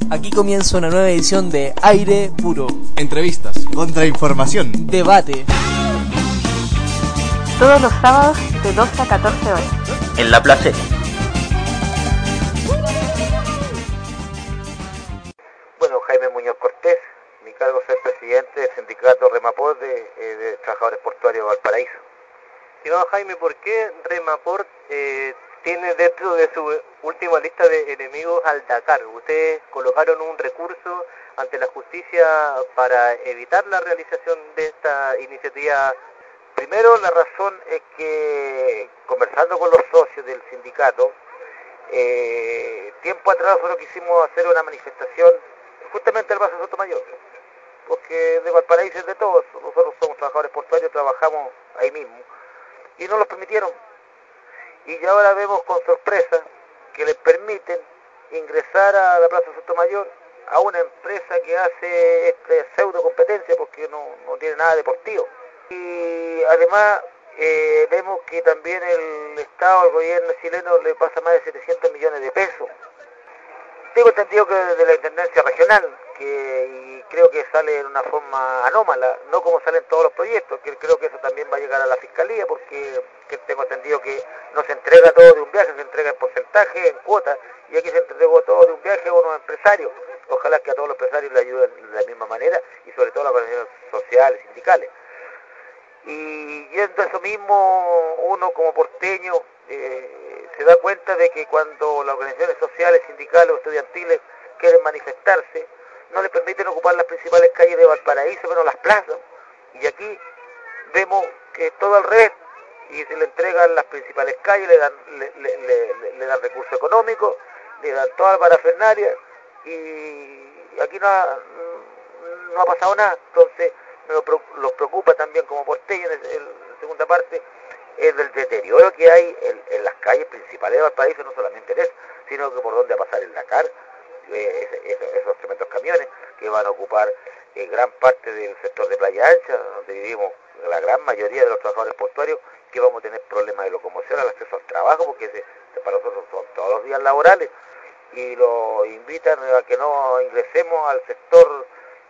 Aquí comienza una nueva edición de Aire Puro. Entrevistas, contrainformación, debate. Todos los sábados de 12 a 14 horas. En La Placeta. Bueno, Jaime Muñoz Cortés, mi cargo es ser presidente del sindicato Remaport de trabajadores portuarios de Valparaíso. Estimado Jaime, ¿por qué Remaport tiene dentro de su última lista de enemigos al Dakar? Ustedes colocaron un recurso ante la justicia para evitar la realización de esta iniciativa. Primero, la razón es que, conversando con los socios del sindicato, tiempo atrás nosotros quisimos hacer una manifestación justamente al Plaza Sotomayor, porque de Valparaíso es de todos, nosotros somos trabajadores portuarios, trabajamos ahí mismo, y no los permitieron. Y ya ahora vemos con sorpresa que les permiten ingresar a la Plaza Sotomayor a una empresa que hace pseudo competencia porque no tiene nada deportivo. Y además vemos que también el Estado, el gobierno chileno le pasa más de 700 millones de pesos. Tengo entendido que desde la Intendencia Regional, y creo que sale en una forma anómala, no como salen todos los proyectos, que creo que eso también va a llegar a la Fiscalía, porque tengo entendido que no se entrega todo de un viaje, se entrega en porcentaje, en cuotas, y aquí se entregó todo de un viaje a unos empresarios. Ojalá que a todos los empresarios le ayuden de la misma manera, y sobre todo a las organizaciones sociales, sindicales. Y viendo eso mismo, uno como porteño se da cuenta de que cuando las organizaciones sociales, sindicales o estudiantiles quieren manifestarse, no les permiten ocupar las principales calles de Valparaíso, menos las plazas. Y aquí vemos que es todo al revés, y se le entregan las principales calles, le dan recursos económicos, le dan toda la parafernalia, y aquí no ha pasado nada. Entonces los preocupa también como porteño, en la segunda parte, es del deterioro que hay en las calles principales de Valparaíso, no solamente en eso, sino que por dónde va a pasar el Dakar, esos tremendos camiones que van a ocupar gran parte del sector de Playa Ancha, donde vivimos la gran mayoría de los trabajadores portuarios, que vamos a tener problemas de locomoción, al acceso al trabajo, porque para nosotros son todos los días laborales, y lo invitan a que no ingresemos al sector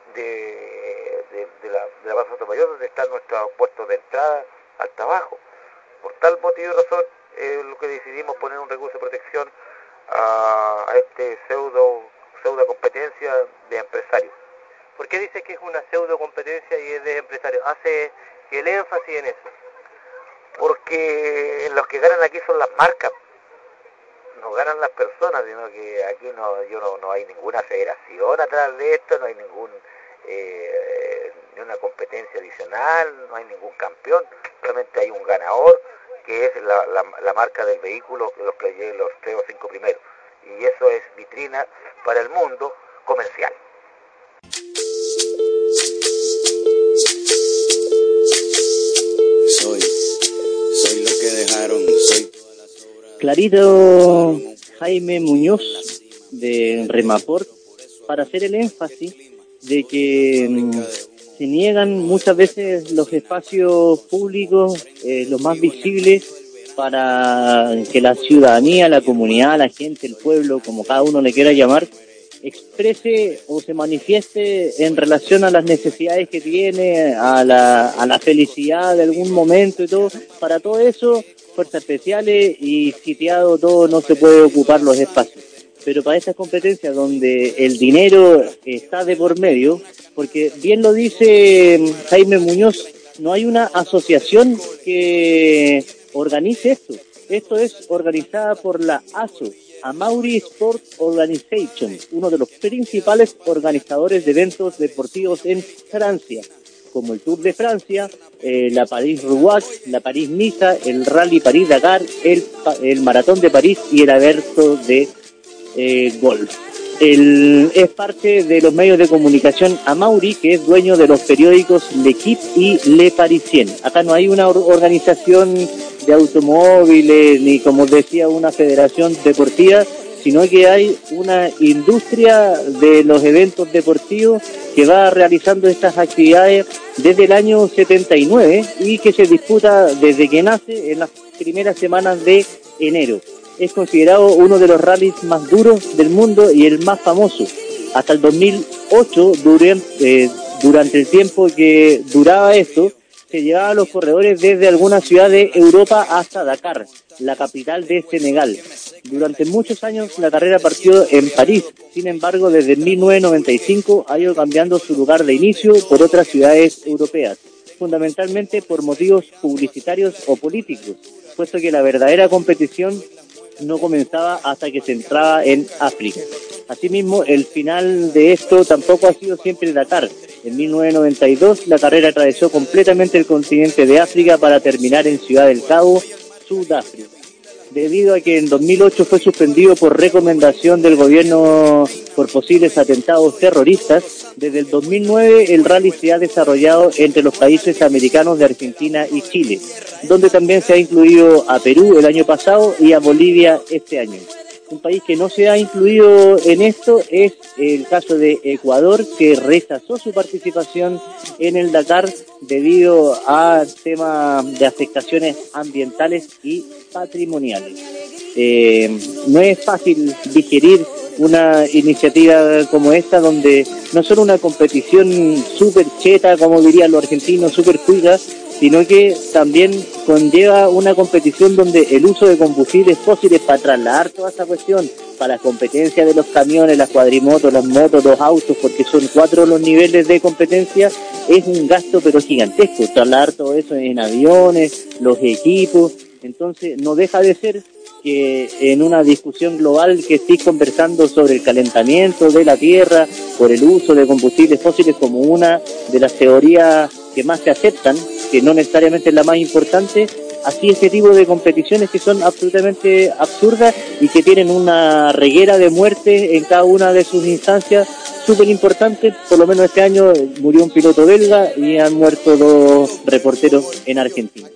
de la Plaza Sotomayor, donde están nuestros puestos de entrada al trabajo. Por tal motivo y razón, lo que decidimos poner un recurso de protección a este pseudo competencia de empresarios. ¿Por qué dice que es una pseudo competencia y es de empresarios? Hace el énfasis en eso. Porque los que ganan aquí son las marcas, no ganan las personas, sino que aquí no hay ninguna federación atrás de esto, no hay ni una competencia adicional, no hay ningún campeón, solamente hay un ganador, que es la marca del vehículo, los 3 o 5 primeros, y eso es vitrina para el mundo comercial. Soy lo que dejaron, soy todas las obras. Clarito Jaime Muñoz de Remaport, para hacer el énfasis de que se niegan muchas veces los espacios públicos, los más visibles, para que la ciudadanía, la comunidad, la gente, el pueblo, como cada uno le quiera llamar, exprese o se manifieste en relación a las necesidades que tiene, a la felicidad de algún momento y todo. Para todo eso, fuerzas especiales y sitiado todo, no se puede ocupar los espacios. Pero para estas competencias donde el dinero está de por medio, porque bien lo dice Jaime Muñoz, no hay una asociación que organice esto. Esto es organizada por la ASO, Amaury Sport Organization, uno de los principales organizadores de eventos deportivos en Francia, como el Tour de Francia, la París-Roubaix, la París-Niza, el Rally París-Dakar, el Maratón de París y el Abierto de Golf. Es parte de los medios de comunicación Amaury, que es dueño de los periódicos L'Équipe y Le Parisien. Acá no hay una organización de automóviles, ni como decía una federación deportiva, sino que hay una industria de los eventos deportivos que va realizando estas actividades desde el año 79 y que se disputa desde que nace en las primeras semanas de enero. Es considerado uno de los rallies más duros del mundo y el más famoso. Hasta el 2008, durante el tiempo que duraba esto, se llevaban los corredores desde alguna ciudad de Europa hasta Dakar, la capital de Senegal. Durante muchos años la carrera partió en París, sin embargo desde 1995 ha ido cambiando su lugar de inicio por otras ciudades europeas, fundamentalmente por motivos publicitarios o políticos, puesto que la verdadera competición no comenzaba hasta que se entraba en África. Asimismo, el final de esto tampoco ha sido siempre Dakar. En 1992 la carrera atravesó completamente el continente de África para terminar en Ciudad del Cabo, Sudáfrica. Debido a que en 2008 fue suspendido por recomendación del gobierno por posibles atentados terroristas, desde el 2009 el rally se ha desarrollado entre los países americanos de Argentina y Chile, donde también se ha incluido a Perú el año pasado y a Bolivia este año. Un país que no se ha incluido en esto es el caso de Ecuador, que rechazó su participación en el Dakar debido a temas de afectaciones ambientales y patrimoniales. No es fácil digerir una iniciativa como esta, donde no solo una competición súper cheta, como dirían los argentinos, súper cuica, sino que también conlleva una competición donde el uso de combustibles fósiles para trasladar toda esa cuestión, para las competencias de los camiones, las cuadrimotos, las motos, los autos, porque son 4 los niveles de competencia, es un gasto pero gigantesco, trasladar todo eso en aviones, los equipos. Entonces no deja de ser que en una discusión global que estéis conversando sobre el calentamiento de la Tierra por el uso de combustibles fósiles como una de las teorías que más se aceptan, que no necesariamente es la más importante, así este tipo de competiciones que son absolutamente absurdas y que tienen una reguera de muertes en cada una de sus instancias súper importantes. Por lo menos este año murió un piloto belga y han muerto 2 reporteros en Argentina.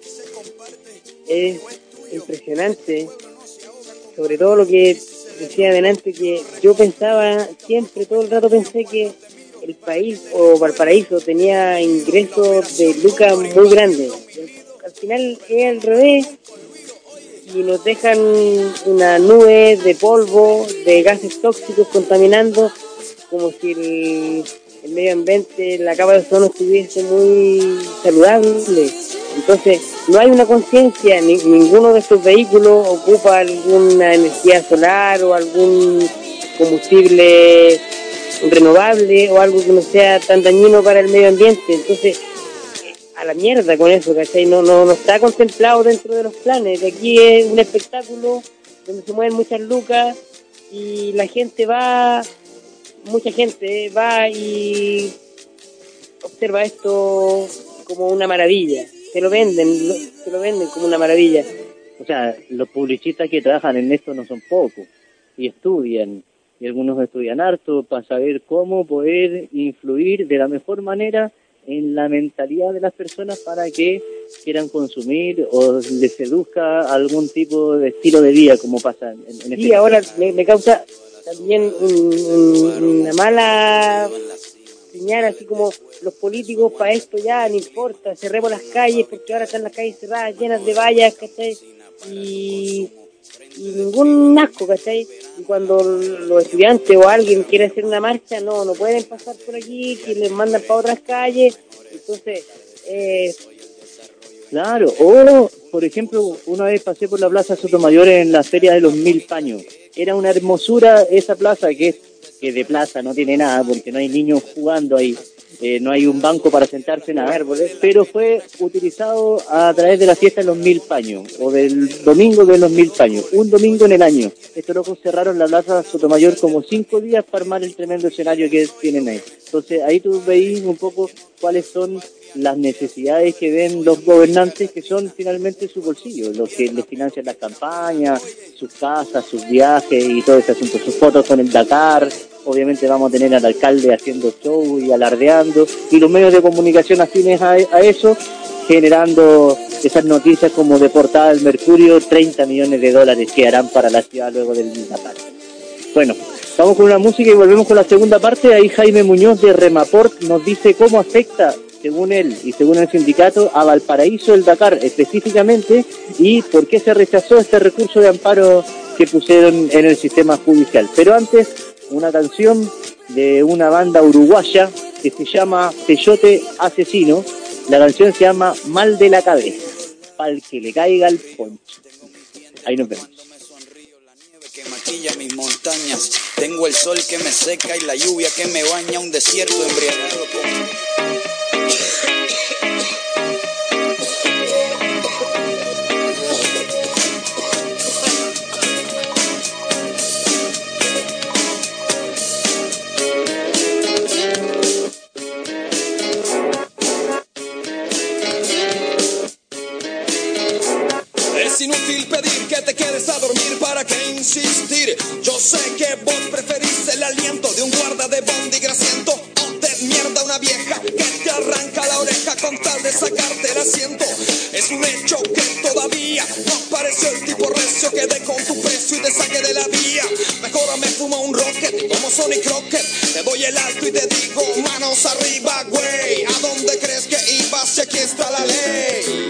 Es impresionante, sobre todo lo que decía adelante, que yo pensaba siempre, todo el rato pensé que el país o Valparaíso tenía ingresos de lucas muy grandes. Al final es al revés y nos dejan una nube de polvo, de gases tóxicos contaminando, como si el medio ambiente, la capa de ozono estuviese muy saludable. Entonces no hay una conciencia, ninguno de estos vehículos ocupa alguna energía solar o algún combustible renovable o algo que no sea tan dañino para el medio ambiente. Entonces a la mierda con eso, ¿cachai? No está contemplado dentro de los planes. De aquí es un espectáculo donde se mueven muchas lucas y la gente va, mucha gente va y observa esto como una maravilla. Se lo venden como una maravilla. O sea, los publicistas que trabajan en esto no son pocos y estudian, y algunos estudian harto para saber cómo poder influir de la mejor manera en la mentalidad de las personas para que quieran consumir o les seduzca algún tipo de estilo de vida, como pasa en este caso. Ahora me causa también una mala señal, así como los políticos para esto ya no importa, cerremos las calles porque ahora están las calles cerradas, llenas de vallas, ¿cachai? Y ningún asco, ¿cachai? Y cuando los estudiantes o alguien quiere hacer una marcha, no pueden pasar por aquí, que les mandan para otras calles. Entonces, claro, o por ejemplo, una vez pasé por la Plaza Sotomayor en la Feria de los 1000 Paños. Era una hermosura esa plaza, que de plaza no tiene nada porque no hay niños jugando ahí. No hay un banco para sentarse en árboles, pero fue utilizado a través de la fiesta de los 1000 Paños, o del domingo de los 1000 Paños, un domingo en el año. Estos locos cerraron la Plaza Sotomayor como 5 días para armar el tremendo escenario que tienen ahí. Entonces ahí tú veis un poco cuáles son las necesidades que ven los gobernantes, que son finalmente su bolsillo, los que les financian las campañas, sus casas, sus viajes y todo ese asunto, sus fotos con el Dakar. Obviamente vamos a tener al alcalde haciendo show y alardeando, y los medios de comunicación afines a eso, generando esas noticias como de portada del Mercurio, 30 millones de dólares que harán para la ciudad luego del Dakar. Bueno, vamos con una música y volvemos con la segunda parte. Ahí Jaime Muñoz de Remaport nos dice cómo afecta, según él y según el sindicato, a Valparaíso el Dakar específicamente, y por qué se rechazó este recurso de amparo que pusieron en el sistema judicial. Pero antes, una canción de una banda uruguaya que se llama Peyote Asesino. La canción se llama Mal de la Cabeza, para el que le caiga el poncho. Ahí nos vemos. Que maquilla mis montañas, tengo el sol que me seca y la lluvia que me baña, un desierto embriagado con... Es inútil pedir que te quedes a dormir, para qué insistir. Yo sé que vos preferís el aliento de un guarda de bondi grasiento, o de mierda una vieja que te arranca la oreja con tal de sacarte el asiento. Es un hecho que todavía no apareció el tipo recio que dé con tu precio y te saque de la vía. Mejor me fumo un rocket como Sonic Rocket, te doy el alto y te digo manos arriba, güey. ¿A dónde crees que ibas si aquí está la ley?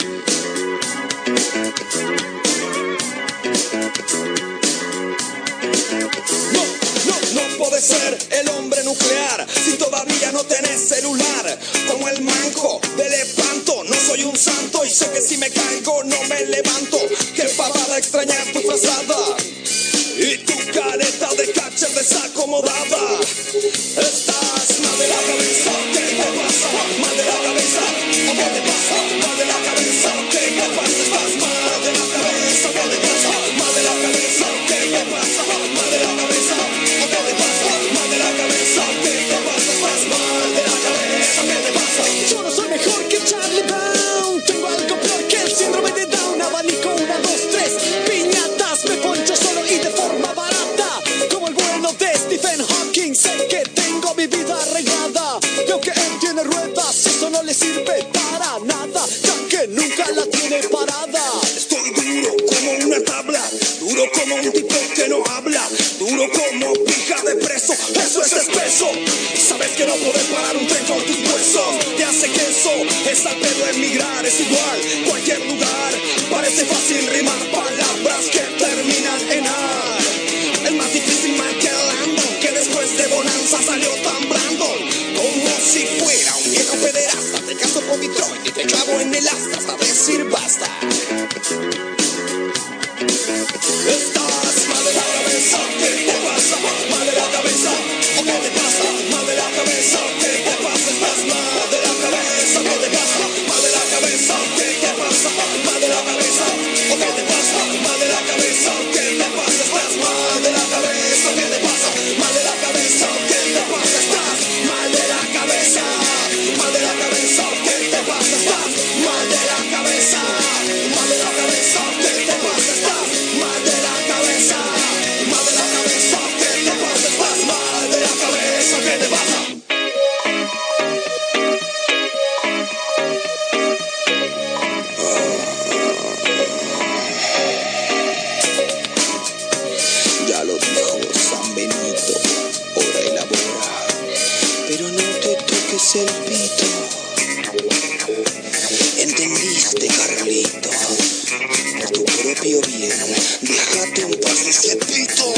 No podés ser el hombre nuclear si todavía no tenés celular. Como el manco de Lepanto, no soy un santo y sé que si me caigo no me levanto. Qué pavada extrañar tu frazada y tu careta de catcher desacomodada. Estás mal de la cabeza, ¿qué te pasa? Mal de la cabeza, ¿o qué te pasa? Mal de la cabeza, ¿qué te pasa? Estás mal de la cabeza, ¿qué te pasa? Mal de la cabeza, ¿qué te pasa? Mal de la cabeza, ¿o qué te pasa? Mal de la cabeza, ¿qué te pasa? Estás mal de la cabeza, ¿qué te pasa? Yo no soy mejor que Charlie Brown, tengo algo peor que el síndrome de Down. Abanico 1, 2, 3, piñatas, me poncho solo y de forma barata, como el bueno de Stephen Hawking. Sé que tengo mi vida arreglada, y aunque él tiene ruedas, eso no le sirve para nada, ya que nunca la tiene parada. Estoy duro como una tabla, duro como un tipo que no habla, duro como pija de preso, eso es espeso. Sabes que no podés parar un tren con tus huesos, te hace queso, es al pedo emigrar, es igual, cualquier lugar, parece fácil rimar palabras que terminan en ar. El más difícil Michael Landon, que después de Bonanza salió tan Brandon, como si fuera un viejo pederasta. Te caso por Detroit y te clavo en el asta hasta decir basta. Estás mal de la cabeza, ¿qué te pasa? Mal de la cabeza, ¿o qué te pasa? Mal de la cabeza, ¿qué te pasa? Estás mal de la cabeza, ¿qué te pasa? Mal de la cabeza, ¿qué te pasa? Mal de la cabeza, ¿o qué te pasa? Mal de la cabeza, ¿qué te pasa? Estás mal de la cabeza, ¿qué te pasa? Mal de la cabeza, ¿qué te pasa? Estás mal de la cabeza, mal de la cabeza, ¿qué te pasa? Estás mal de la cabeza, mal de la cabeza, ¿qué te pasa? Estás mal de la cabeza, mal de la cabeza, ¿qué te pasa? Estás mal de la cabeza, ¿qué te pasa? Ya lo dijo San Benito, hora elabora, pero no te toques el pito. ¿Entendiste, Carlito? Por tu propio bien, déjate en paz ese pito.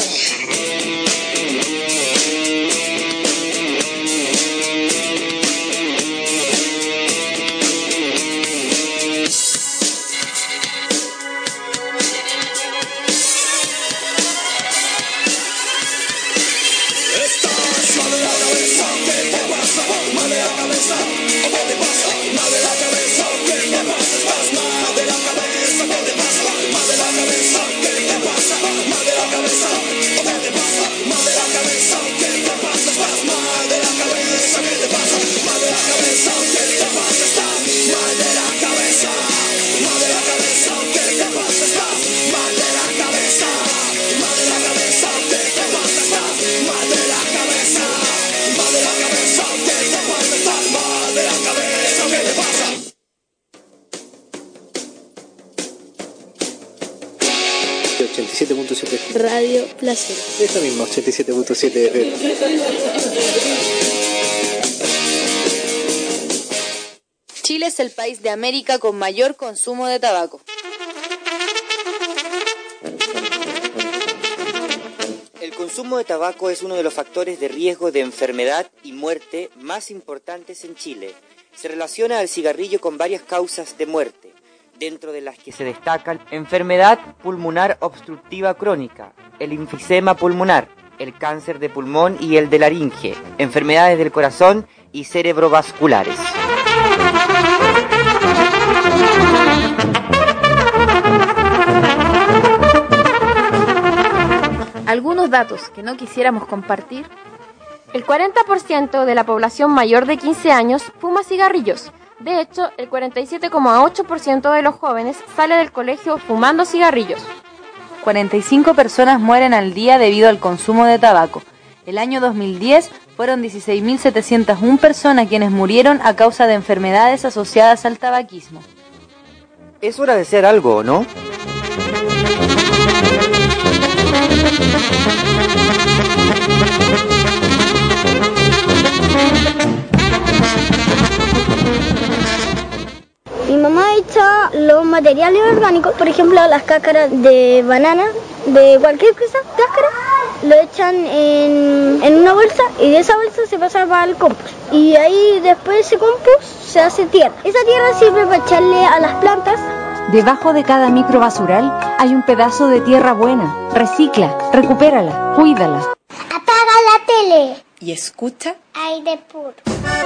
Estás mal de la cabeza, ¿qué te pasa? Mal de la cabeza, ¿o qué te pasa? Mal de la cabeza, ¿qué te pasa? Estás mal de la cabeza, ¿qué te pasa? Mal de la cabeza, ¿qué te pasa? Mal de la cabeza, ¿o qué te pasa? Mal de la cabeza, ¿qué te pasa? Estás mal de la cabeza, ¿qué te pasa? Mal de la cabeza, ¿qué te pasa? Estás mal de la cabeza, mal de la cabeza, ¿qué te pasa? Estás mal de la cabeza, mal de la cabeza, ¿qué te pasa? Estás mal de la cabeza, mal de la cabeza, ¿qué te pasa? Estás mal de la cabeza, ¿qué te pasa? 87.7 Radio Placer. Eso mismo, 87.7 FM. Chile es el país de América con mayor consumo de tabaco. El consumo de tabaco es uno de los factores de riesgo de enfermedad y muerte más importantes en Chile. Se relaciona al cigarrillo con varias causas de muerte, dentro de las que se destacan enfermedad pulmonar obstructiva crónica, el enfisema pulmonar, el cáncer de pulmón y el de laringe, enfermedades del corazón y cerebrovasculares. Algunos datos que no quisiéramos compartir. El 40% de la población mayor de 15 años fuma cigarrillos. De hecho, el 47,8% de los jóvenes sale del colegio fumando cigarrillos. 45 personas mueren al día debido al consumo de tabaco. El año 2010 fueron 16.701 personas quienes murieron a causa de enfermedades asociadas al tabaquismo. Es hora de hacer algo, ¿no? Mi mamá echa los materiales orgánicos, por ejemplo las cáscaras de banana, de cualquier cosa, cáscara, lo echan en una bolsa y de esa bolsa se pasa para el compost. Y ahí después de ese compost se hace tierra. Esa tierra sirve para echarle a las plantas. Debajo de cada microbasural hay un pedazo de tierra buena. Recicla, recupérala, cuídala. Apaga la tele. Y escucha Aire Puro.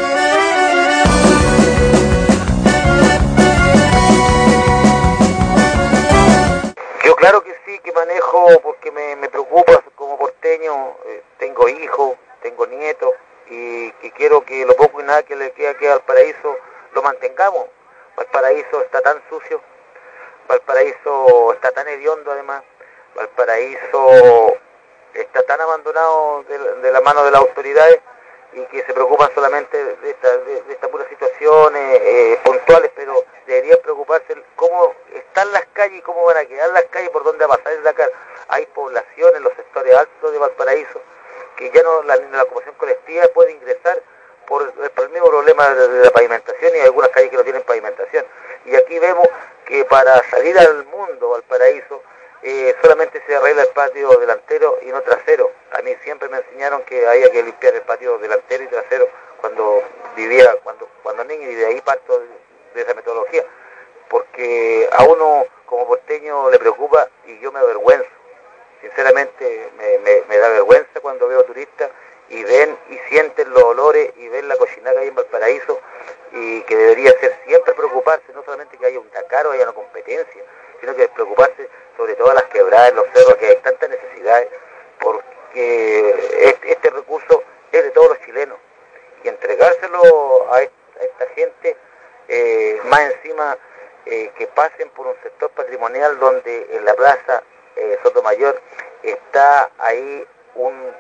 Yo claro que sí, que manejo porque me preocupa como porteño, tengo hijos, tengo nietos y que quiero que lo poco y nada que le queda aquí a Valparaíso lo mantengamos. Valparaíso está tan sucio, Valparaíso está tan hediondo además, Valparaíso está tan abandonado de la mano de las autoridades y que se preocupan solamente de estas puras situaciones puntuales, pero deberían preocuparse cómo están las calles y cómo van a quedar las calles, por dónde va a pasar el Dakar. Hay población en los sectores altos de Valparaíso que ya no la locomoción colectiva puede ingresar por el mismo problema de la pavimentación, y hay algunas calles que no tienen pavimentación. Y aquí vemos que para salir al mundo, Valparaíso, solamente se arregla el patio delantero y no trasero. A mí siempre me enseñaron que había que limpiar el patio delantero y trasero cuando niño, y de ahí parto de esa metodología, porque a uno como porteño le preocupa y yo me avergüenzo. Sinceramente me da vergüenza cuando veo turistas y ven y sienten los olores y ven la cochinada que hay en Valparaíso, y que debería ser siempre preocuparse, no solamente que haya un Dakar o haya una competencia, sino que preocuparse sobre todo las quebradas, los cerros, que hay tantas necesidades, porque este recurso es de todos los chilenos, y entregárselo a esta gente, más encima que pasen por un sector patrimonial donde en la plaza Sotomayor está ahí un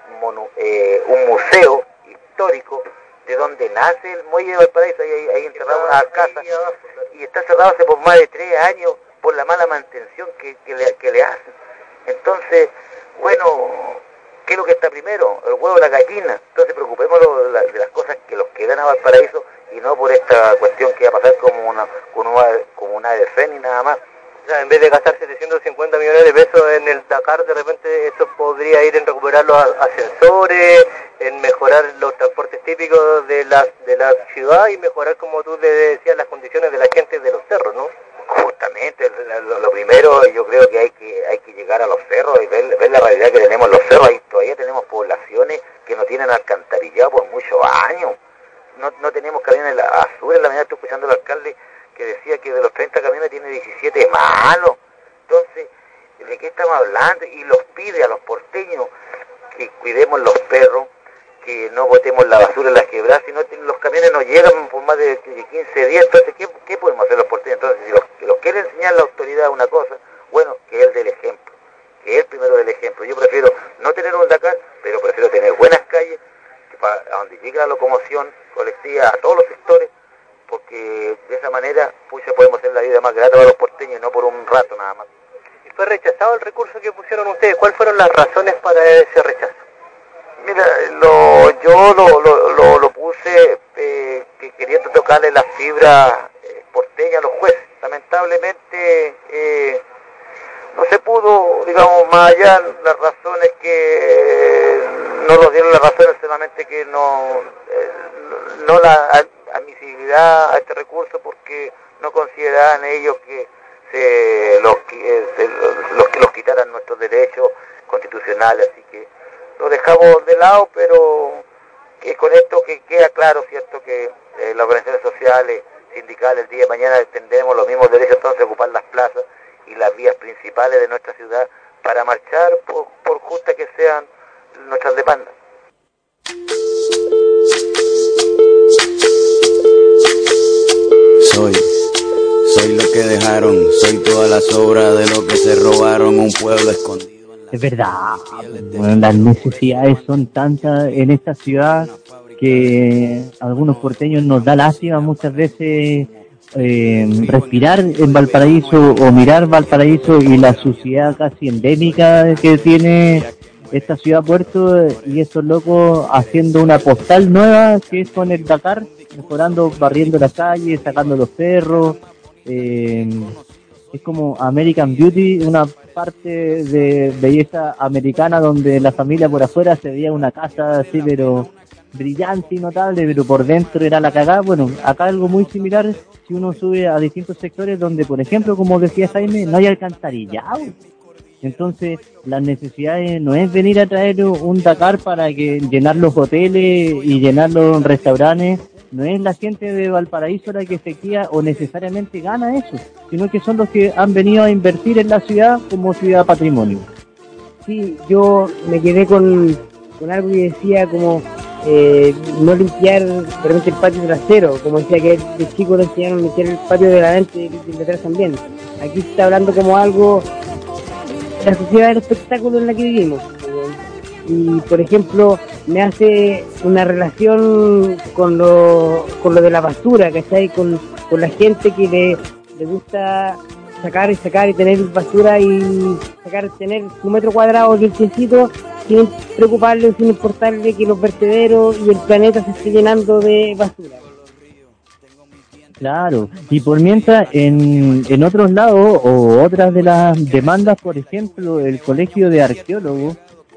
museo histórico de donde nace el muelle de Valparaíso, ahí enterrado una casa, y está cerrado hace por más de 3 años por la mala mantención que le hacen. Entonces, bueno, ¿qué es lo que está primero? El huevo o la gallina. Entonces preocupémonos de las cosas que los quedan a Valparaíso y no por esta cuestión que va a pasar como una de FEN y nada más. O sea, en vez de gastar 750 millones de pesos en el Dakar, de repente eso podría ir en recuperar los ascensores, en mejorar los transportes típicos de la ciudad y mejorar, como tú le decías, las condiciones de la gente de los cerros, ¿no? Justamente, lo primero yo creo que hay que llegar a los cerros y ver la realidad que tenemos en los cerros. Ahí todavía tenemos poblaciones que no tienen alcantarillado por muchos años. No tenemos camiones de la basura. En la mañana estoy escuchando al alcalde que decía que de los 30 camiones tiene 17 malos. Entonces, ¿de qué estamos hablando? Y los pide a los porteños que cuidemos los perros, que no botemos la basura en las quebradas, si no los camiones no llegan por más de 15 días. Entonces, ¿qué podemos hacer los porteños? Entonces, si los quiere enseñar la autoridad una cosa, bueno, que él dé el ejemplo, que él primero dé el ejemplo. Yo prefiero no tener un Dakar, pero prefiero tener buenas calles, a donde llegue la locomoción colectiva a todos los sectores, porque de esa manera podemos hacer la vida más grata para los porteños y no por un rato nada más. ¿Y fue rechazado el recurso que pusieron ustedes? ¿Cuáles fueron las razones para ese rechazo? Mira, yo lo puse que queriendo tocarle la fibra porteña a los jueces. Lamentablemente no se pudo, digamos, más allá las razones que no nos dieron las razones, solamente que no la admisibilidad a este recurso, porque no consideraban ellos que los quitaran nuestros derechos constitucionales, así que lo dejamos de lado, pero que con esto que queda claro, cierto, que las organizaciones sociales, sindicales, el día de mañana tendremos los mismos derechos, entonces ocupar las plazas y las vías principales de nuestra ciudad para marchar por justas que sean nuestras demandas. Soy lo que dejaron, soy todas las obras de lo que se robaron, un pueblo escondido. Es verdad, bueno, las necesidades son tantas en esta ciudad que a algunos porteños nos da lástima muchas veces respirar en Valparaíso o mirar Valparaíso y la suciedad casi endémica que tiene esta ciudad puerto, y estos locos haciendo una postal nueva que es con el Dakar, mejorando, barriendo las calles, sacando los perros. Es como American Beauty, una parte de belleza americana donde la familia por afuera se veía una casa así, pero brillante y notable, pero por dentro era la cagada. Bueno, acá algo muy similar si uno sube a distintos sectores donde, por ejemplo, como decía Jaime, no hay alcantarillado. Entonces, las necesidades no es venir a traer un Dakar para que llenar los hoteles y llenar los restaurantes. No es la gente de Valparaíso la que se queda o necesariamente gana eso, sino que son los que han venido a invertir en la ciudad como ciudad patrimonio. Sí, yo me quedé con algo que decía como no limpiar realmente el patio trasero, como decía que de chico le enseñaron a limpiar el patio de adelante y de atrás también. Aquí se está hablando como algo, la sociedad del espectáculo en la que vivimos. Y por ejemplo, me hace una relación con lo de la basura, ¿cachai? Con la gente que le gusta sacar y tener basura y tener su metro cuadrado limpiecito sin preocuparle, sin importarle que los vertederos y el planeta se esté llenando de basura. Claro, y por mientras en otros lados o otras de las demandas, por ejemplo, el Colegio de Arqueólogos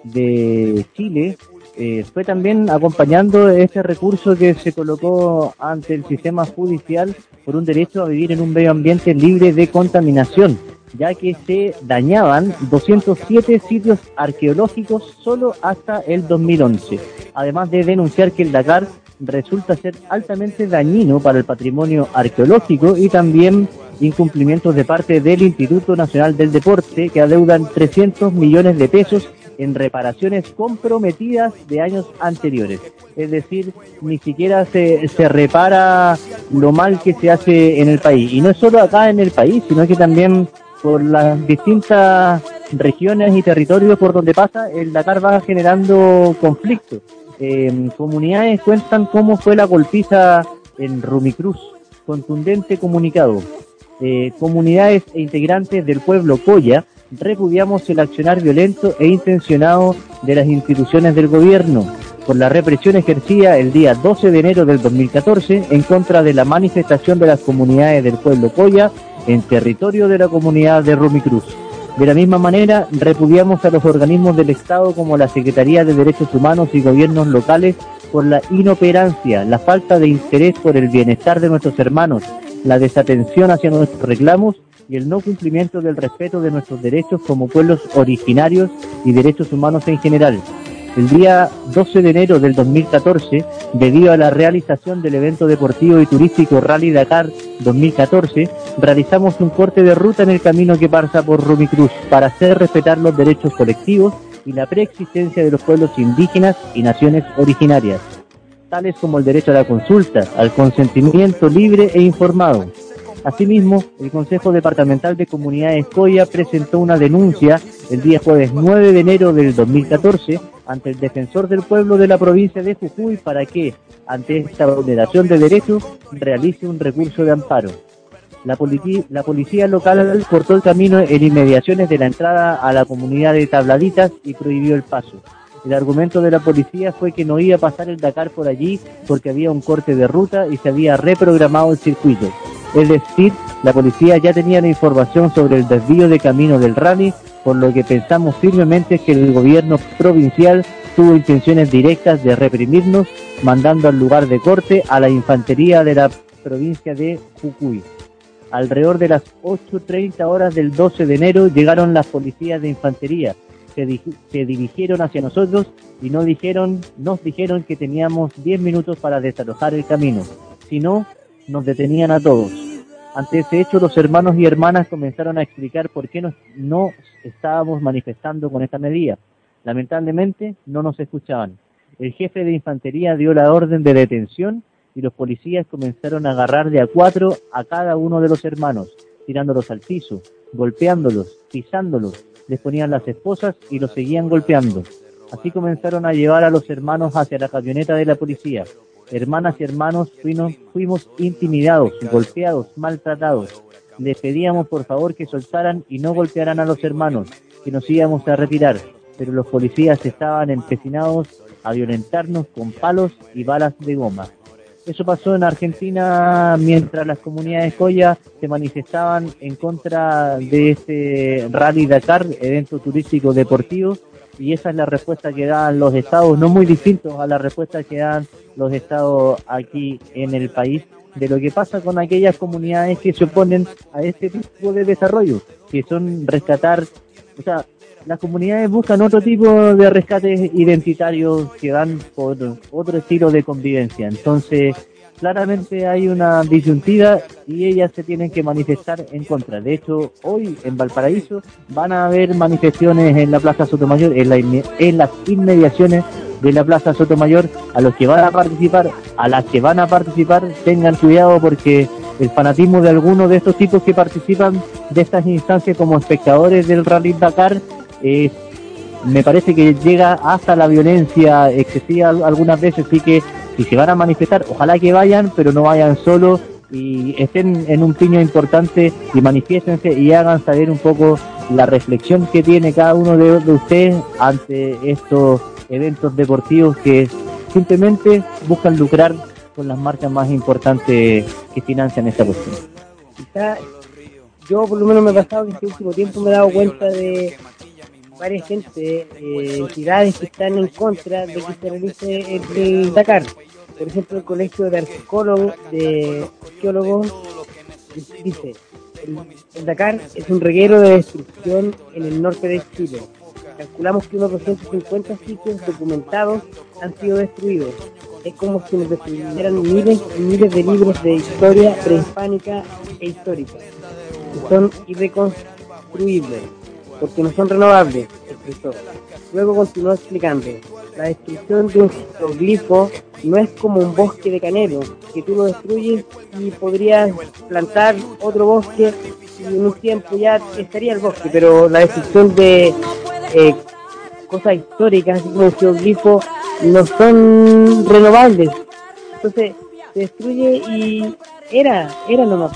de Chile fue también acompañando este recurso que se colocó ante el sistema judicial por un derecho a vivir en un medio ambiente libre de contaminación, ya que se dañaban 207 sitios arqueológicos solo hasta el 2011, además de denunciar que el Dakar resulta ser altamente dañino para el patrimonio arqueológico y también incumplimientos de parte del Instituto Nacional del Deporte, que adeudan 300 millones de pesos en reparaciones comprometidas de años anteriores. Es decir, ni siquiera se repara lo mal que se hace en el país. Y no es solo acá en el país, sino que también por las distintas regiones y territorios por donde pasa, el Dakar va generando conflictos. Comunidades cuentan cómo fue la golpiza en Rumicruz, contundente comunicado. Comunidades e integrantes del pueblo Coya repudiamos el accionar violento e intencionado de las instituciones del gobierno por la represión ejercida el día 12 de enero del 2014 en contra de la manifestación de las comunidades del pueblo Coya en territorio de la comunidad de Rumicruz. De la misma manera, repudiamos a los organismos del Estado como la Secretaría de Derechos Humanos y gobiernos locales por la inoperancia, la falta de interés por el bienestar de nuestros hermanos, la desatención hacia nuestros reclamos y el no cumplimiento del respeto de nuestros derechos como pueblos originarios y derechos humanos en general. El día 12 de enero del 2014, debido a la realización del evento deportivo y turístico Rally Dakar 2014, realizamos un corte de ruta en el camino que pasa por Rumicruz para hacer respetar los derechos colectivos y la preexistencia de los pueblos indígenas y naciones originarias, tales como el derecho a la consulta, al consentimiento libre e informado. Asimismo, el Consejo Departamental de Comunidades Coya presentó una denuncia el día jueves 9 de enero del 2014 ante el Defensor del Pueblo de la provincia de Jujuy para que, ante esta vulneración de derechos, realice un recurso de amparo. La policía local cortó el camino en inmediaciones de la entrada a la comunidad de Tabladitas y prohibió el paso. El argumento de la policía fue que no iba a pasar el Dakar por allí porque había un corte de ruta y se había reprogramado el circuito. Es decir, la policía ya tenía la información sobre el desvío de camino del rally, por lo que pensamos firmemente que el gobierno provincial tuvo intenciones directas de reprimirnos, mandando al lugar de corte a la infantería de la provincia de Jujuy. Alrededor de las 8:30 horas del 12 de enero llegaron las policías de infantería. Se dirigieron hacia nosotros y nos dijeron que teníamos 10 minutos para desalojar el camino. Si no, nos detenían a todos. Ante ese hecho, los hermanos y hermanas comenzaron a explicar por qué no estábamos manifestando con esta medida. Lamentablemente, no nos escuchaban. El jefe de infantería dio la orden de detención y los policías comenzaron a agarrar de a 4 a cada uno de los hermanos, tirándolos al piso, golpeándolos, pisándolos, les ponían las esposas y los seguían golpeando. Así comenzaron a llevar a los hermanos hacia la camioneta de la policía. Hermanas y hermanos fuimos intimidados, golpeados, maltratados. Les pedíamos por favor que soltaran y no golpearan a los hermanos, que nos íbamos a retirar, pero los policías estaban empecinados a violentarnos con palos y balas de goma. Eso pasó en Argentina mientras las comunidades Coya se manifestaban en contra de este Rally Dakar, evento turístico deportivo, y esa es la respuesta que dan los estados, no muy distintos a la respuesta que dan los estados aquí en el país, de lo que pasa con aquellas comunidades que se oponen a este tipo de desarrollo, que son rescatar, o sea, las comunidades buscan otro tipo de rescates identitarios que van por otro estilo de convivencia. Entonces, claramente hay una disyuntiva y ellas se tienen que manifestar en contra. De hecho, hoy en Valparaíso van a haber manifestaciones en la Plaza Sotomayor, en las inmediaciones de la Plaza Sotomayor. A las que van a participar, tengan cuidado porque el fanatismo de algunos de estos tipos que participan de estas instancias como espectadores del Rally Dakar me parece que llega hasta la violencia excesiva algunas veces, así que si se van a manifestar, ojalá que vayan, pero no vayan solos y estén en un piño importante y manifiéstense y hagan saber un poco la reflexión que tiene cada uno de ustedes ante estos eventos deportivos que simplemente buscan lucrar con las marcas más importantes que financian esta cuestión. Quizá yo por lo menos me he pasado que este último tiempo me he dado cuenta de varias gente, entidades que están en contra de que se realice el Dakar. Por ejemplo, el Colegio de Arqueólogos dice: el Dakar es un reguero de destrucción en el norte de Chile. Calculamos que unos 250 sitios documentados han sido destruidos. Es como si nos destruyeran miles y miles de libros de historia prehispánica e histórica, que son irreconstruibles, porque no son renovables, expresó. Luego continuó explicando: la destrucción de un geoglifo no es como un bosque de canelo, que tú lo destruyes y podrías plantar otro bosque y en un tiempo ya estaría el bosque, pero la destrucción de cosas históricas, así como el geoglifo, no son renovables. Entonces se destruye y era nomás.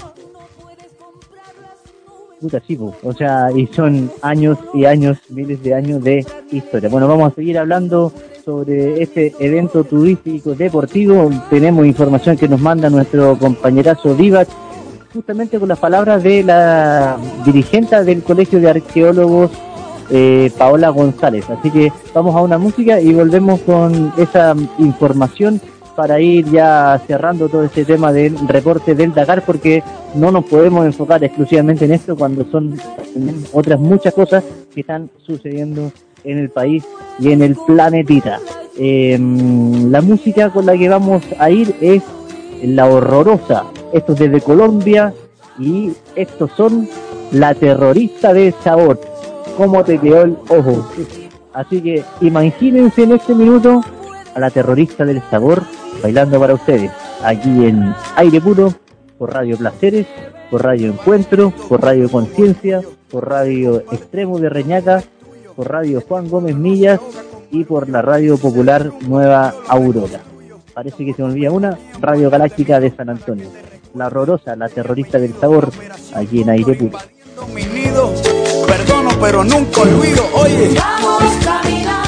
Puta, sí, o sea, y son años y años, miles de años de historia. Bueno, vamos a seguir hablando sobre este evento turístico deportivo. Tenemos información que nos manda nuestro compañerazo Divac, justamente con las palabras de la dirigente del Colegio de Arqueólogos, Paola González. Así que vamos a una música y volvemos con esa información para ir ya cerrando todo este tema del reporte del Dakar, porque no nos podemos enfocar exclusivamente en esto cuando son otras muchas cosas que están sucediendo en el país y en el planetita. La música con la que vamos a ir es La Horrorosa. Esto es desde Colombia y estos son La Terrorista del Sabor. ¿Cómo te quedó el ojo? Así que imagínense en este minuto a La Terrorista del Sabor bailando para ustedes, aquí en Aire Puro, por Radio Placeres, por Radio Encuentro, por Radio Conciencia, por Radio Extremo de Reñaca, por Radio Juan Gómez Millas y por la Radio Popular Nueva Aurora. Parece que se me olvida una, Radio Galáctica de San Antonio. La Horrorosa, La Terrorista del Sabor, aquí en Aire Puro. Perdono, pero nunca olvido, oye. Vamos caminando.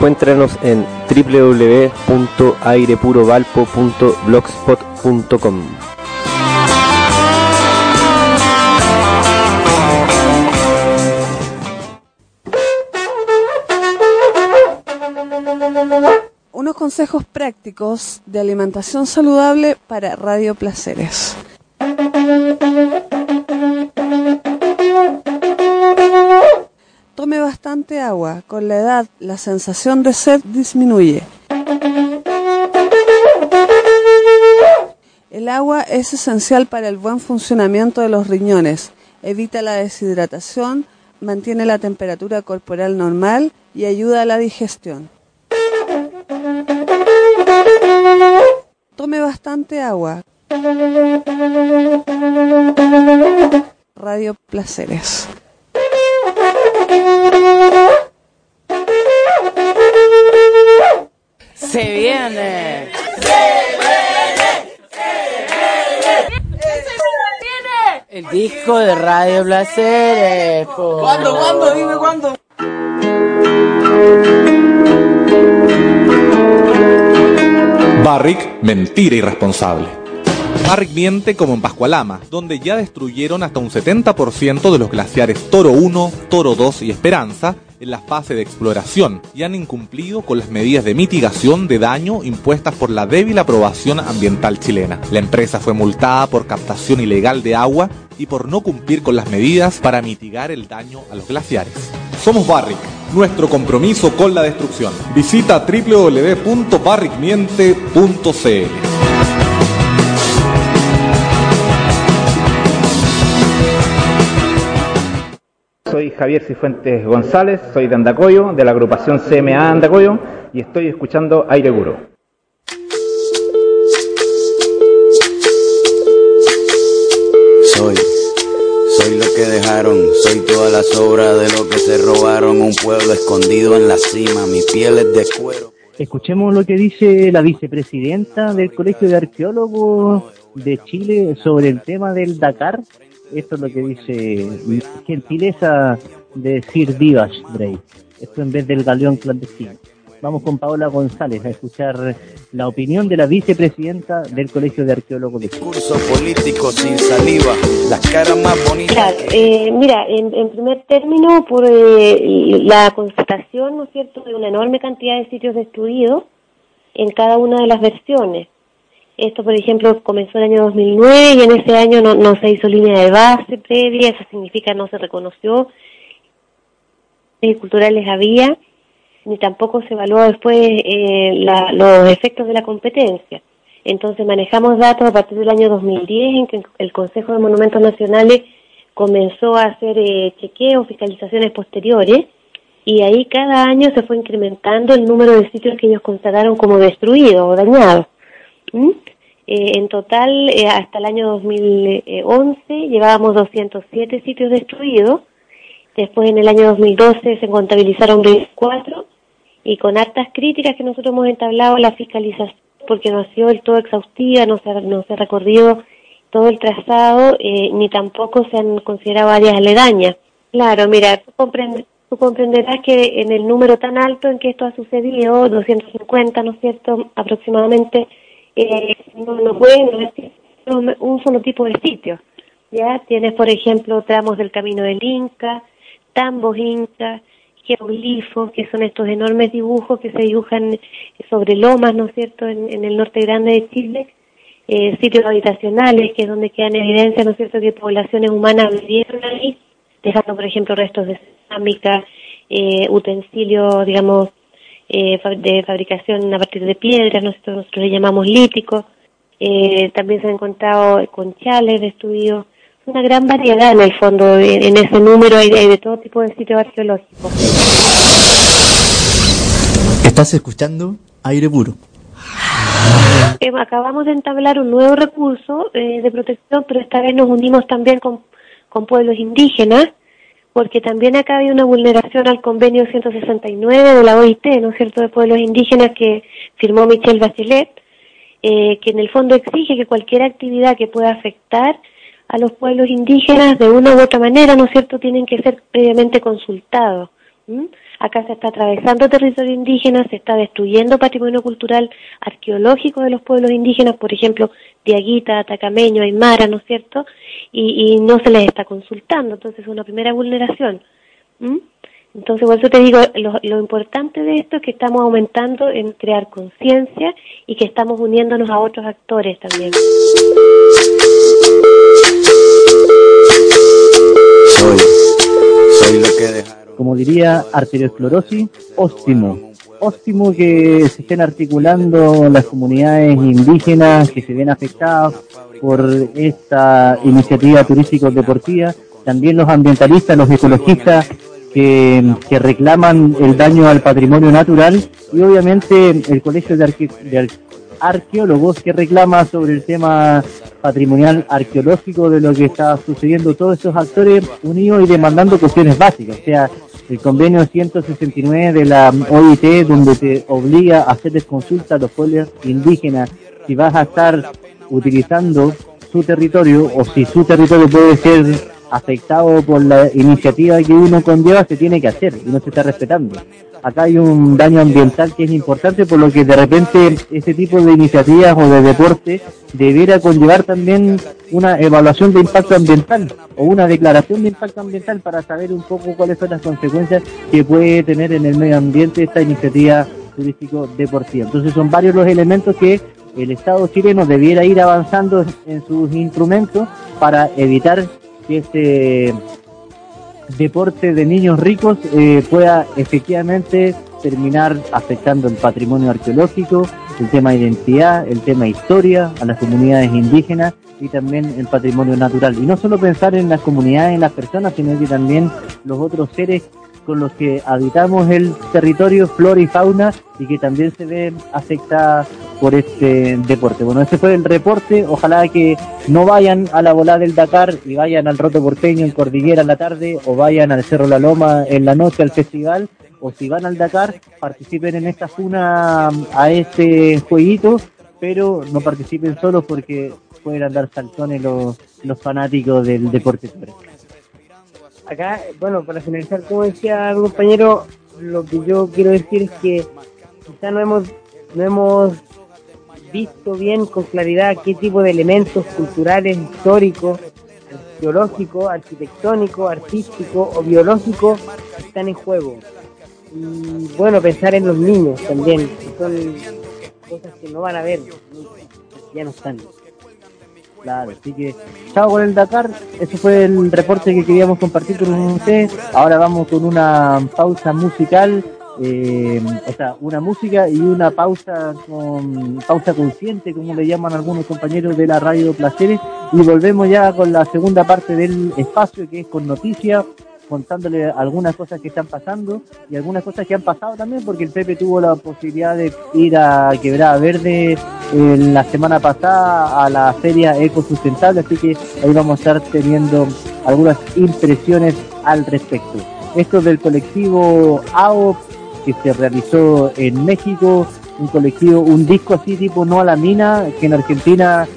Encuéntranos en www.airepurovalpo.blogspot.com. Unos consejos prácticos de alimentación saludable para Radio Placeres. Tome bastante agua. Con la edad, la sensación de sed disminuye. El agua es esencial para el buen funcionamiento de los riñones. Evita la deshidratación, mantiene la temperatura corporal normal y ayuda a la digestión. Tome bastante agua. Radio Placeres. Se viene. El disco de Radio Placeres. ¿Cuándo? Dime cuándo. Barrick, mentira irresponsable. Barrick miente como en Pascualama, donde ya destruyeron hasta un 70% de los glaciares Toro 1, Toro 2 y Esperanza en la fase de exploración y han incumplido con las medidas de mitigación de daño impuestas por la débil aprobación ambiental chilena. La empresa fue multada por captación ilegal de agua y por no cumplir con las medidas para mitigar el daño a los glaciares. Somos Barrick, nuestro compromiso con la destrucción. Visita www.barrickmiente.cl. Soy Javier Cifuentes González, soy de Andacoyo, de la agrupación CMA Andacoyo, y estoy escuchando Aire Puro. Soy lo que dejaron, soy toda la sobra de lo que se robaron, un pueblo escondido en la cima, mi piel es de cuero. Escuchemos lo que dice la vicepresidenta del Colegio de Arqueólogos de Chile sobre el tema del Dakar. Esto es lo que dice, gentileza de Sir Vivas Drey. Esto en vez del galeón clandestino. Vamos con Paola González a escuchar la opinión de la vicepresidenta del Colegio de Arqueólogos de Chile. Discurso político sin saliva, las caras más bonitas. Mira, en primer término, por la constatación, ¿no es cierto?, de una enorme cantidad de sitios destruidos en cada una de las versiones. Esto, por ejemplo, comenzó en el año 2009 y en ese año no se hizo línea de base previa, eso significa no se reconoció, culturales había, ni tampoco se evaluó después los efectos de la competencia. Entonces manejamos datos a partir del año 2010 en que el Consejo de Monumentos Nacionales comenzó a hacer chequeos, fiscalizaciones posteriores, y ahí cada año se fue incrementando el número de sitios que ellos constataron como destruidos o dañados. En total, hasta el año 2011 llevábamos 207 sitios destruidos. Después, en el año 2012 se contabilizaron 24, y con hartas críticas que nosotros hemos entablado la fiscalización, porque no ha sido del todo exhaustiva, no se ha recorrido todo el trazado, ni tampoco se han considerado áreas aledañas. Claro, mira, tú comprenderás que en el número tan alto en que esto ha sucedido, 250, ¿no es cierto?, aproximadamente, no puede ser un solo tipo de sitio. Ya tienes, por ejemplo, tramos del Camino del Inca, tambos incas, geoglifos, que son estos enormes dibujos que se dibujan sobre lomas, ¿no es cierto?, en el norte grande de Chile, sitios habitacionales, que es donde quedan evidencia, ¿no es cierto?, que poblaciones humanas vivieron ahí, dejando, por ejemplo, restos de cerámica, utensilios, digamos, de fabricación a partir de piedras, nosotros le llamamos líticos. También se han encontrado conchales destruidos, una gran variedad en el fondo, en ese número hay de todo tipo de sitios arqueológicos. Estás escuchando Aire Puro. Acabamos de entablar un nuevo recurso de protección, pero esta vez nos unimos también con pueblos indígenas, porque también acá hay una vulneración al convenio 169 de la OIT, ¿no es cierto?, de pueblos indígenas que firmó Michelle Bachelet, que en el fondo exige que cualquier actividad que pueda afectar a los pueblos indígenas de una u otra manera, ¿no es cierto?, tienen que ser previamente consultados. Acá se está atravesando territorio indígena, se está destruyendo patrimonio cultural arqueológico de los pueblos indígenas, por ejemplo, Diaguita, Atacameño, Aymara, ¿no es cierto? Y no se les está consultando, entonces es una primera vulneración. Entonces, por eso te digo, lo importante de esto es que estamos aumentando en crear conciencia y que estamos uniéndonos a otros actores también. Soy lo que dejaron. Como diría arteriosclerosis, óptimo que se estén articulando las comunidades indígenas que se ven afectadas por esta iniciativa turístico-deportiva, también los ambientalistas, los ecologistas que reclaman el daño al patrimonio natural, y obviamente el Colegio de Arqueólogos que reclama sobre el tema patrimonial arqueológico de lo que está sucediendo, todos esos actores unidos y demandando cuestiones básicas, o sea, el convenio 169 de la OIT, donde te obliga a hacerles consulta a los pueblos indígenas si vas a estar utilizando su territorio o si su territorio puede ser afectado por la iniciativa que uno conlleva, se tiene que hacer y no se está respetando. Acá hay un daño ambiental que es importante, por lo que de repente ese tipo de iniciativas o de deporte debiera conllevar también una evaluación de impacto ambiental o una declaración de impacto ambiental para saber un poco cuáles son las consecuencias que puede tener en el medio ambiente esta iniciativa turístico-deportiva. Entonces son varios los elementos que el Estado chileno debiera ir avanzando en sus instrumentos para evitar que este deporte de niños ricos pueda efectivamente terminar afectando el patrimonio arqueológico, el tema de identidad, el tema de historia, a las comunidades indígenas y también el patrimonio natural. Y no solo pensar en las comunidades, en las personas, sino que también los otros seres con los que habitamos el territorio, flora y fauna, y que también se ven afectadas por este deporte. Bueno, ese fue el reporte. Ojalá que no vayan a la volada del Dakar y vayan al Roto Porteño en Cordillera en la tarde, o vayan al Cerro La Loma en la noche al festival, o si van al Dakar, participen en esta funa a este jueguito, pero no participen solos porque pueden andar saltones los fanáticos del deporte. Acá, bueno, para finalizar, como decía mi compañero, lo que yo quiero decir es que quizá no hemos visto bien con claridad qué tipo de elementos culturales, históricos, arqueológicos, arquitectónicos, artísticos o biológicos están en juego. Y bueno, pensar en los niños también, que son cosas que no van a ver, ya no están. Claro, así que chao con el Dakar. Ese fue el reporte que queríamos compartir con ustedes. Ahora vamos con una pausa musical, o sea, una música y una pausa consciente, como le llaman algunos compañeros de la radio Placeres, y volvemos ya con la segunda parte del espacio, que es con noticias, contándole algunas cosas que están pasando y algunas cosas que han pasado también, porque el Pepe tuvo la posibilidad de ir a Quebrada Verde la semana pasada a la feria Ecosustentable, así que ahí vamos a estar teniendo algunas impresiones al respecto. Esto del colectivo AOP que se realizó en México, un disco así tipo No a la Mina, que en Argentina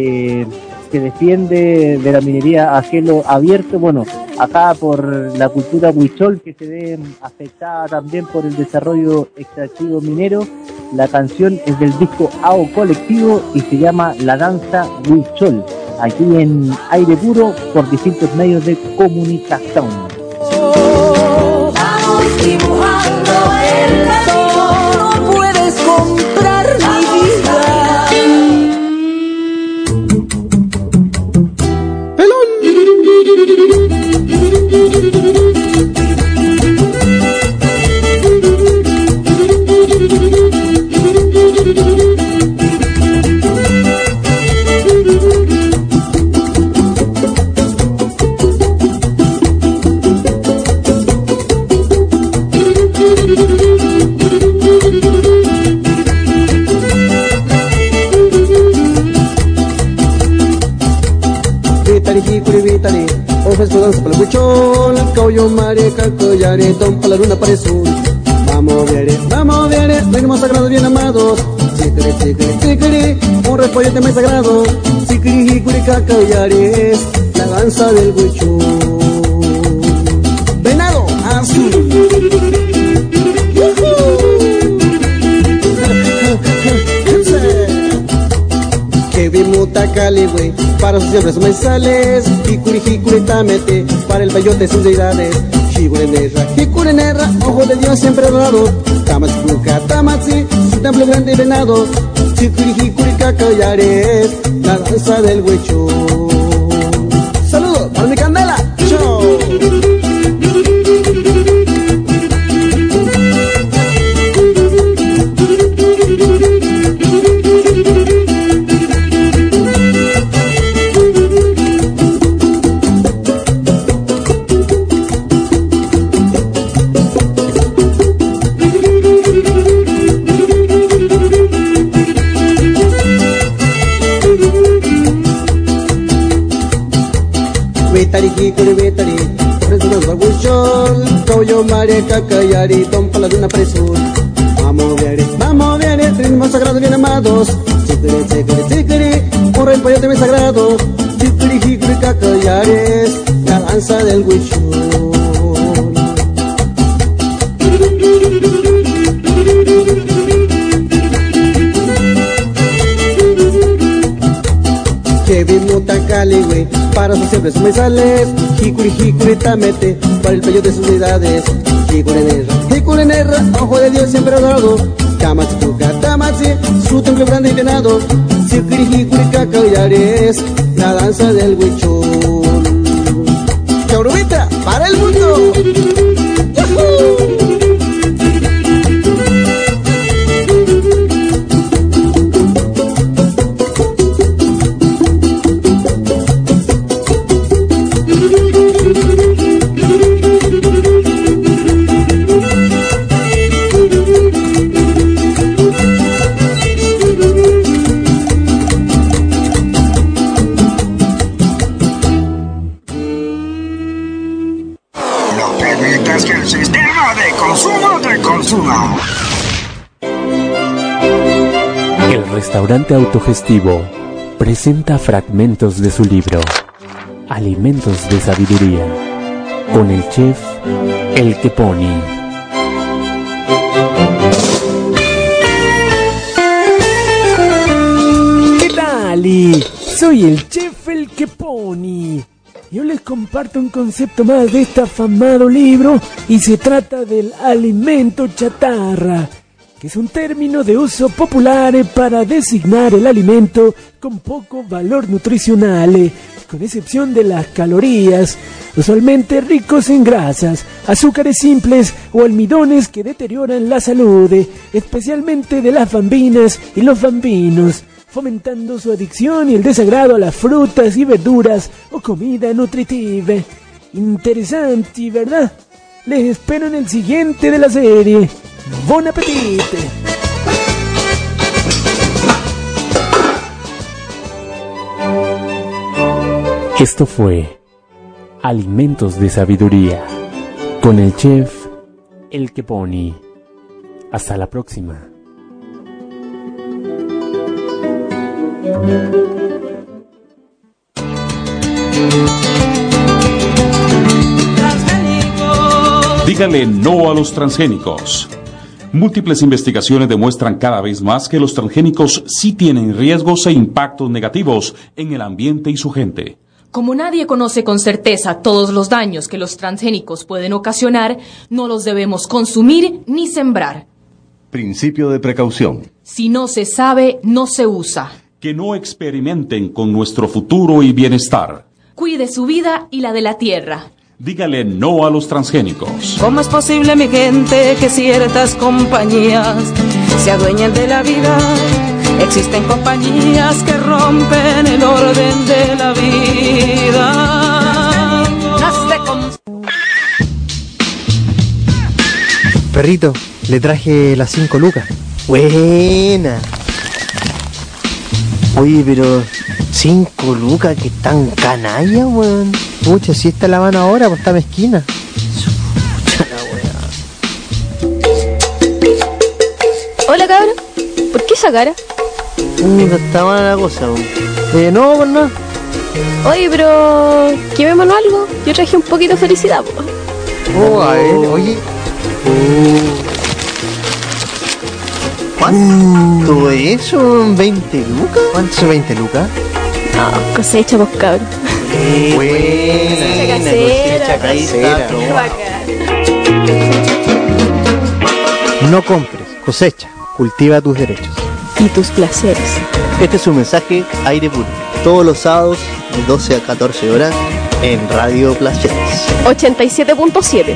se defiende de la minería a cielo abierto. Bueno, acá por la cultura huichol, que se ve afectada también por el desarrollo extractivo minero. La canción es del disco AO Colectivo y se llama La Danza Huichol, aquí en Aire Puro por distintos medios de comunicación. Vamos dibujando el camino, no puedes comprar mi vida. Ofrezco danza para el huichol, caullo, mare, calco, yare, don, para la luna, para el sol. Vamos, viere, venimos sagrados bien amados. Chiquiri, chiquiri, chiquiri, un repollete más sagrado. Chiquiri, jicuri, cacao, yare, es la danza del huichol. Venado azul. Cali, güey, para sus siembras maizales. Jicuri, tamete, para el peyote sus deidades. Jicurenerra, ojo de Dios siempre adorado. Tamatsuka, tamatsi, su templo grande y venado. Jicuri, cacayares, la danza del huechón. Saludos para mi candela, show. Betari, presuras baguchol, Coyo María Cacayari, Don Paladuna Presur. Vamos, viene, ritmos sagrados bien amados. Chicri, por el peyote bien sagrado. Chicri, Cacayares, la danza del huichol. Kevin Mutacali, güey, para sus siembras maizales. Jicuri, tamete, para el peyote de sus deidades. Jicurenerra, ojo de Dios siempre adorado. Tamatsuka, tamatsi, su templo grande y llenado. Jicuri, cacayares, la danza del huichol. Chaurubita, para el mundo. ¡Yahoo! El restaurante autogestivo presenta fragmentos de su libro Alimentos de Sabiduría con el chef El Queponi. ¿Qué tal? Soy el chef El Queponi. Yo les comparto un concepto más de este afamado libro y se trata del alimento chatarra, que es un término de uso popular para designar el alimento con poco valor nutricional, con excepción de las calorías, usualmente ricos en grasas, azúcares simples o almidones que deterioran la salud, especialmente de las bambinas y los bambinos, fomentando su adicción y el desagrado a las frutas y verduras o comida nutritiva. Interesante, ¿verdad? Les espero en el siguiente de la serie. ¡Bon apetito! Esto fue Alimentos de Sabiduría con el chef El Queponi. Hasta la próxima. Dígale no a los transgénicos. Múltiples investigaciones demuestran cada vez más que los transgénicos sí tienen riesgos e impactos negativos en el ambiente y su gente. Como nadie conoce con certeza todos los daños que los transgénicos pueden ocasionar, no los debemos consumir ni sembrar. Principio de precaución. Si no se sabe, no se usa. Que no experimenten con nuestro futuro y bienestar. Cuide su vida y la de la tierra. Dígale no a los transgénicos. ¿Cómo es posible, mi gente, que ciertas compañías se adueñen de la vida? Existen compañías que rompen el orden de la vida. Perrito, le traje las 5 lucas. Buena. Oye, pero 5 lucas, que tan canalla, weón. Pucha, si esta la van ahora, pues está mezquina. Pucha la weá. Hola, cabrón. ¿Por qué esa cara? Está mala la cosa, weón. No, pues no. Oye, pero... ¿quemémonos algo? Yo traje un poquito de felicidad, po. Oh, a ver, oye. ¿Cuánto es eso? ¿20 lucas? ¿Cuánto es 20 lucas? No, cosecha, pues cabrón. Buena, cosecha casera. No compres, cosecha, cultiva tus derechos. Y tus placeres. Este es un mensaje Aire Puro, todos los sábados de 12 a 14 horas en Radio Placeres 87.7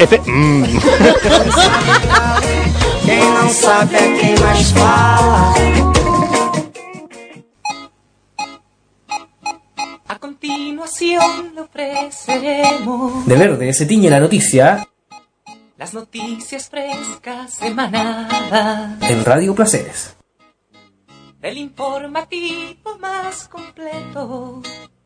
Quem não sabe é quem mais fala. A continuación le ofreceremos De verde se tiñe la noticia las noticias frescas semanadas en Radio Placeres. el informativo más completo.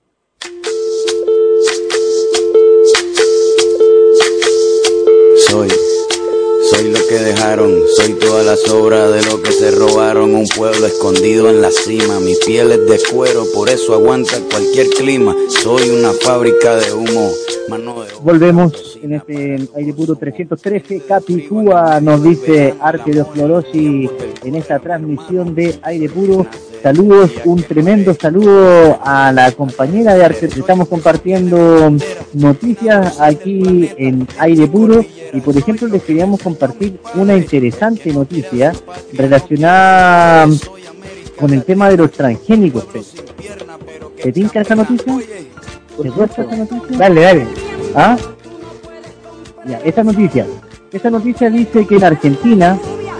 Soy lo que dejaron, soy toda la sobra de lo que se robaron. Un pueblo escondido en la cima, mi piel es de cuero, por eso aguanta cualquier clima. Soy una fábrica de humo, mano de... Volvemos en este Aire Puro 313. Capicúa nos dice Arqueo Florosi en esta transmisión de Aire Puro. Saludos, un tremendo saludo a la compañera de Arte. Estamos compartiendo noticias aquí en Aire Puro y por ejemplo les queríamos compartir una interesante noticia relacionada con el tema de los transgénicos. ¿Te tinca esa noticia? ¿Te gusta esa noticia? Dale. ¿Ah? Ya, esa noticia dice que en Argentina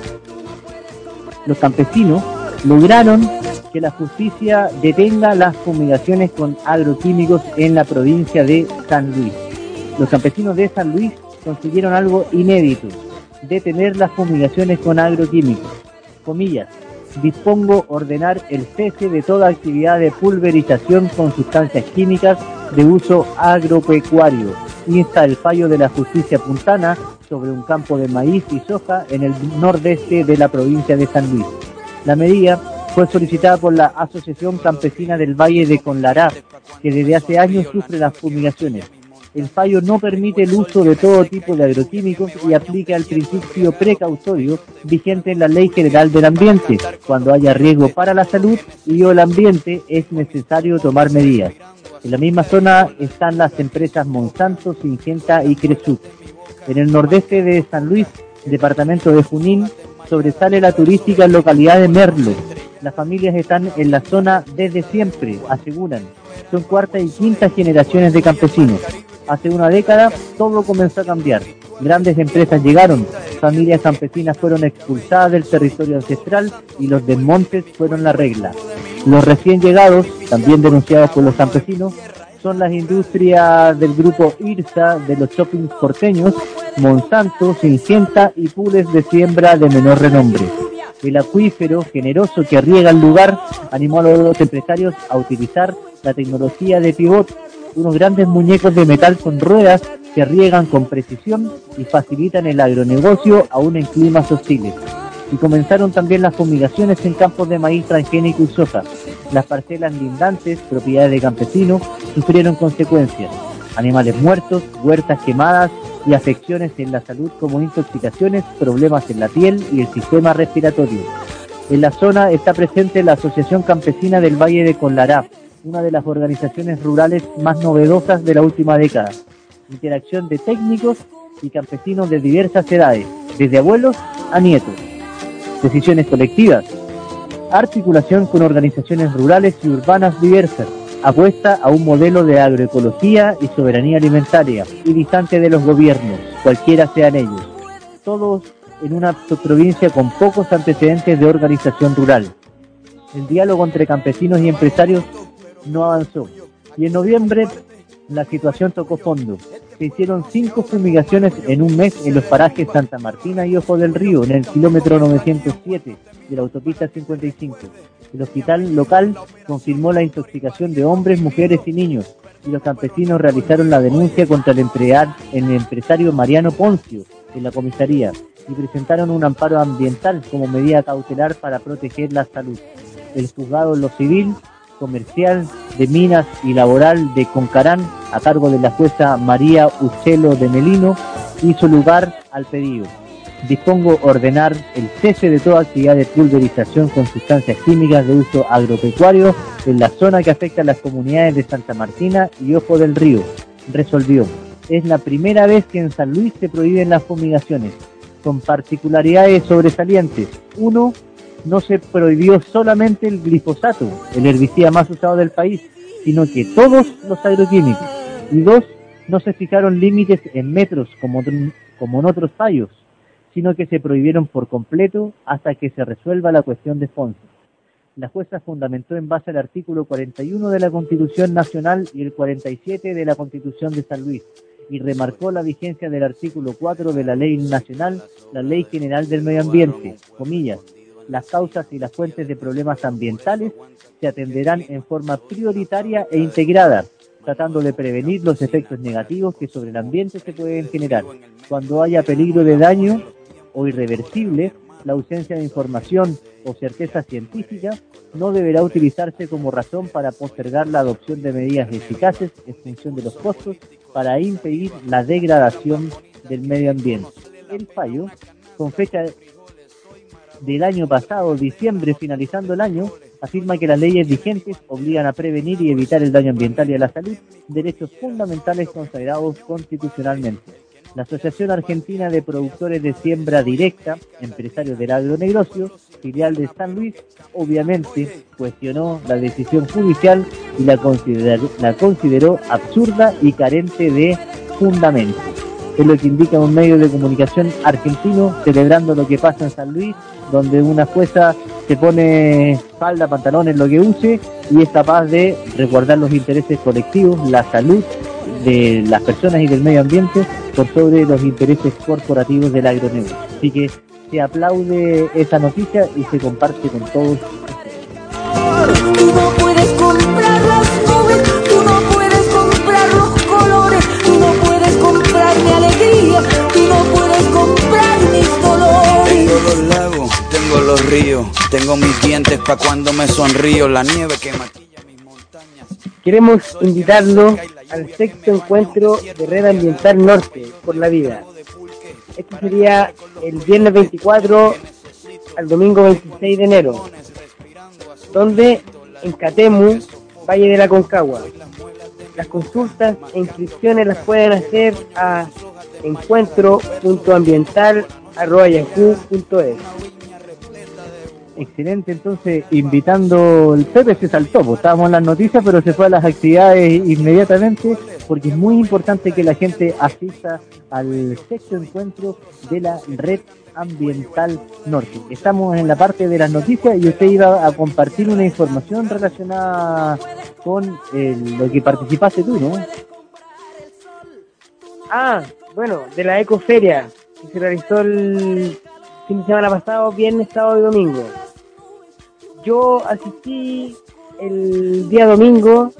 los campesinos lograron que la justicia detenga las fumigaciones con agroquímicos en la provincia de San Luis. Los campesinos de San Luis consiguieron algo inédito: detener las fumigaciones con agroquímicos. Comillas, dispongo ordenar el cese de toda actividad de pulverización con sustancias químicas de uso agropecuario. Insta el fallo de la justicia puntana sobre un campo de maíz y soja en el nordeste de la provincia de San Luis. La medida fue solicitada por la Asociación Campesina del Valle de Conlará, que desde hace años sufre las fumigaciones. El fallo no permite el uso de todo tipo de agroquímicos y aplica el principio precautorio vigente en la Ley General del Ambiente. Cuando haya riesgo para la salud y o el ambiente, es necesario tomar medidas. En la misma zona están las empresas Monsanto, Syngenta y Cresut. En el nordeste de San Luis, departamento de Junín, sobresale la turística localidad de Merlo. Las familias están en la zona desde siempre, aseguran. Son cuarta y quinta generaciones de campesinos. Hace una década todo comenzó a cambiar. Grandes empresas llegaron, familias campesinas fueron expulsadas del territorio ancestral y los desmontes fueron la regla. Los recién llegados, también denunciados por los campesinos, son las industrias del grupo IRSA de los shoppings porteños, Monsanto, Syngenta y pools de siembra de menor renombre. El acuífero generoso que riega el lugar animó a los empresarios a utilizar la tecnología de pivot, unos grandes muñecos de metal con ruedas que riegan con precisión y facilitan el agronegocio aún en climas hostiles. Y comenzaron también las fumigaciones en campos de maíz transgénico y soja. Las parcelas lindantes, propiedades de campesinos, sufrieron consecuencias: animales muertos, huertas quemadas y afecciones en la salud como intoxicaciones, problemas en la piel y el sistema respiratorio. En la zona está presente la Asociación Campesina del Valle de Conlará, una de las organizaciones rurales más novedosas de la última década. Interacción de técnicos y campesinos de diversas edades, desde abuelos a nietos. Decisiones colectivas. Articulación con organizaciones rurales y urbanas diversas. Apuesta a un modelo de agroecología y soberanía alimentaria y distante de los gobiernos, cualquiera sean ellos. Todos en una provincia con pocos antecedentes de organización rural. El diálogo entre campesinos y empresarios no avanzó. Y en noviembre la situación tocó fondo. Se hicieron 5 fumigaciones en un mes en los parajes Santa Martina y Ojo del Río, en el kilómetro 907 de la autopista 55. El hospital local confirmó la intoxicación de hombres, mujeres y niños, y los campesinos realizaron la denuncia contra el empresario Mariano Poncio en la comisaría y presentaron un amparo ambiental como medida cautelar para proteger la salud. El juzgado en lo civil, comercial, de minas y laboral de Concarán, a cargo de la jueza María Uchelo de Melino, hizo lugar al pedido. Dispongo ordenar el cese de toda actividad de pulverización con sustancias químicas de uso agropecuario en la zona que afecta a las comunidades de Santa Martina y Ojo del Río. Resolvió: es la primera vez que en San Luis se prohíben las fumigaciones, con particularidades sobresalientes. 1. No se prohibió solamente el glifosato, el herbicida más usado del país, sino que todos los agroquímicos. Y 2. No se fijaron límites en metros como en otros fallos, sino que se prohibieron por completo hasta que se resuelva la cuestión de fondo. La jueza fundamentó en base al artículo 41 de la Constitución Nacional y el 47 de la Constitución de San Luis, y remarcó la vigencia del artículo 4 de la Ley Nacional, la Ley General del Medio Ambiente, comillas, las causas y las fuentes de problemas ambientales se atenderán en forma prioritaria e integrada, tratando de prevenir los efectos negativos que sobre el ambiente se pueden generar. Cuando haya peligro de daño o irreversible, la ausencia de información o certeza científica no deberá utilizarse como razón para postergar la adopción de medidas eficaces en función de los costos para impedir la degradación del medio ambiente. El fallo, con fecha del año pasado, diciembre, finalizando el año, afirma que las leyes vigentes obligan a prevenir y evitar el daño ambiental y a la salud, derechos fundamentales consagrados constitucionalmente. La Asociación Argentina de Productores de Siembra Directa, empresarios del agronegocio, filial de San Luis, obviamente cuestionó la decisión judicial y la consideró absurda y carente de fundamento. Es lo que indica un medio de comunicación argentino celebrando lo que pasa en San Luis, donde una jueza se pone falda, pantalones, lo que use, y es capaz de resguardar los intereses colectivos, la salud de las personas y del medio ambiente por sobre los intereses corporativos del agronegocio. Así que se aplaude esa noticia y se comparte con todos. Tú no puedes comprar las nubes, tú no puedes comprar los colores, tú no puedes comprar mi alegría, tú no puedes comprar mis dolores. Tengo los lagos, tengo los ríos, tengo mis dientes pa' cuando me sonrío, la nieve que maquilla mis montañas. Queremos invitarlos al sexto encuentro de Red Ambiental Norte por la Vida. Este sería el viernes 24 al domingo 26 de enero, donde en Catemu, Valle de la Concagua. Las consultas e inscripciones las pueden hacer a encuentro.ambiental@yahoo.es. Excelente, entonces, invitando, el Pepe se saltó, pues estábamos en las noticias, pero se fue a las actividades inmediatamente, porque es muy importante que la gente asista al sexto encuentro de la Red Ambiental Norte. Estamos en la parte de las noticias y usted iba a compartir una información relacionada con lo que participaste tú, ¿no? Bueno, de la Ecoferia, que se realizó el fin de semana pasado, viernes, sábado y domingo. Yo asistí el día domingo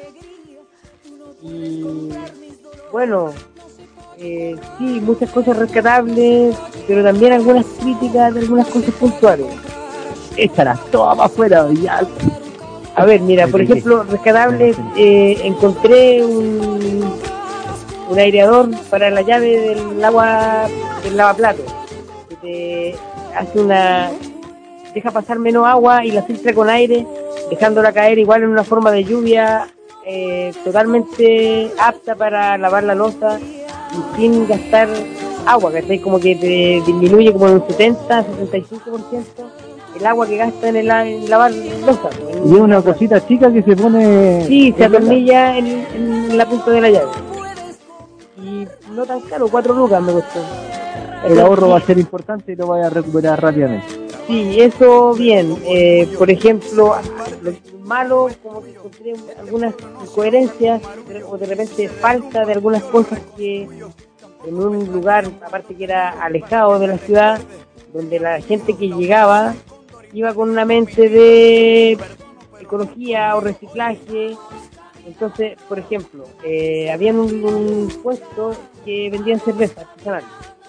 y bueno, sí, muchas cosas rescatables, pero también algunas críticas de algunas cosas puntuales. Échalas todas para afuera, ya. A ver, mira, por ejemplo, rescatables, encontré un aireador para la llave del agua del lavaplatos, que te hace deja pasar menos agua y la filtra con aire, dejándola caer igual en una forma de lluvia, totalmente apta para lavar la loza y sin gastar agua, que como que te disminuye como en un 70-75% el agua que gasta en lavar loza. Y una cosita chica que se pone... Sí, se atornilla en la punta de la llave. Y no tan caro, 4 lucas me costó. El ahorro va a ser importante y lo voy a recuperar rápidamente. Sí, eso bien. Por ejemplo, lo malo, como que encontré algunas incoherencias o de repente falta de algunas cosas que en un lugar, aparte que era alejado de la ciudad, donde la gente que llegaba iba con una mente de ecología o reciclaje. Entonces, por ejemplo, había un puesto que vendían cerveza artesanal.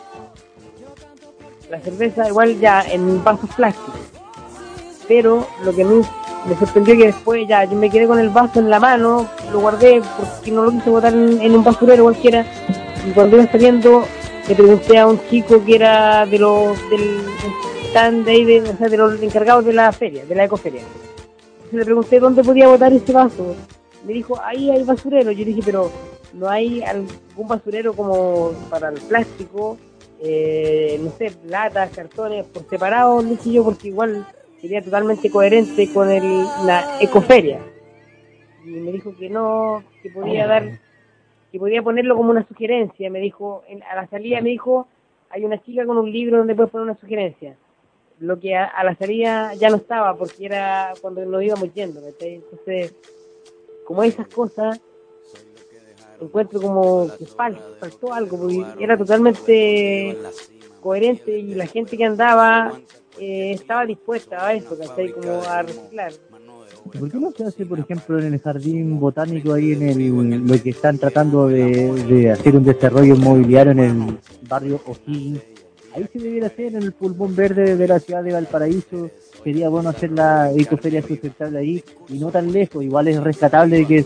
La cerveza igual ya en vasos plásticos, pero lo que a mí me sorprendió que después ya yo me quedé con el vaso en la mano, lo guardé porque no lo quise botar en un basurero cualquiera, y cuando iba saliendo le pregunté a un chico que era del stand de ahí, de los encargados de la feria, de la ecoferia, Entonces le pregunté dónde podía botar ese vaso. Me dijo, ahí hay basurero. Yo dije, pero no hay algún basurero como para el plástico, no sé, latas, cartones, por separado, dije yo, porque igual sería totalmente coherente con la ecoferia. Y me dijo que no, que podía ponerlo como una sugerencia. Me dijo, a la salida me dijo, hay una chica con un libro donde puedes poner una sugerencia. Lo que a la salida ya no estaba, porque era cuando nos íbamos yendo, ¿sí? Entonces, como esas cosas, encuentro como que faltó algo, porque era totalmente coherente y la gente que andaba estaba dispuesta a eso, ¿sí? Como a reciclar. ¿Por qué no se hace, por ejemplo, en el jardín botánico, ahí en lo que están tratando de hacer un desarrollo inmobiliario en el barrio O'Higgins? Ahí se debiera hacer, en el pulmón verde de la ciudad de Valparaíso. Sería bueno hacer la ecoferia sustentable ahí y no tan lejos. Igual es rescatable que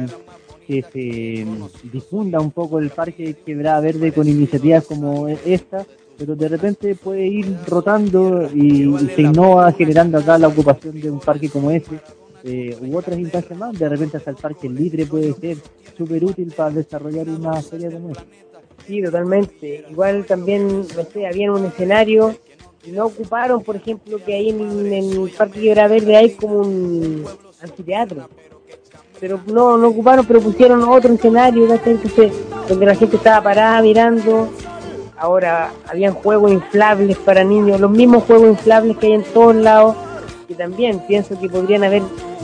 se difunda un poco el parque Quebrada Verde con iniciativas como esta, pero de repente puede ir rotando y se innova generando acá la ocupación de un parque como ese, u otras instancias más. De repente hasta el parque libre puede ser súper útil para desarrollar una feria como esta. Sí, totalmente. Igual también, no sé, había un escenario y no ocuparon, por ejemplo, que ahí en el Parque Quebrada Verde hay como un anfiteatro. Pero no ocuparon, pero pusieron otro escenario, ¿no? Entonces, donde la gente estaba parada mirando. Ahora, habían juegos inflables para niños, los mismos juegos inflables que hay en todos lados, que también pienso que podrían haber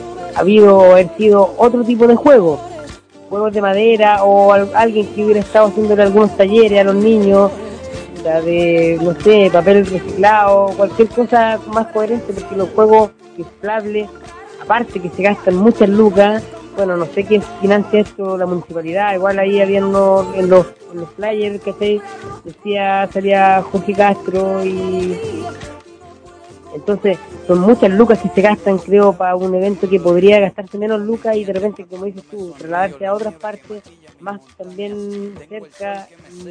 sido otro tipo de juegos de madera, o alguien que hubiera estado haciéndole algunos talleres a los niños, de, no sé, papel reciclado, cualquier cosa más coherente, porque los juegos inflables, aparte que se gastan muchas lucas, bueno, no sé quién financia esto, la municipalidad, igual ahí habían uno en los flyers, que salía Jorge Castro, y entonces son muchas lucas que se gastan, creo, para un evento que podría gastarse menos lucas y de repente, como dices tú, trasladarse a otras partes más también cerca,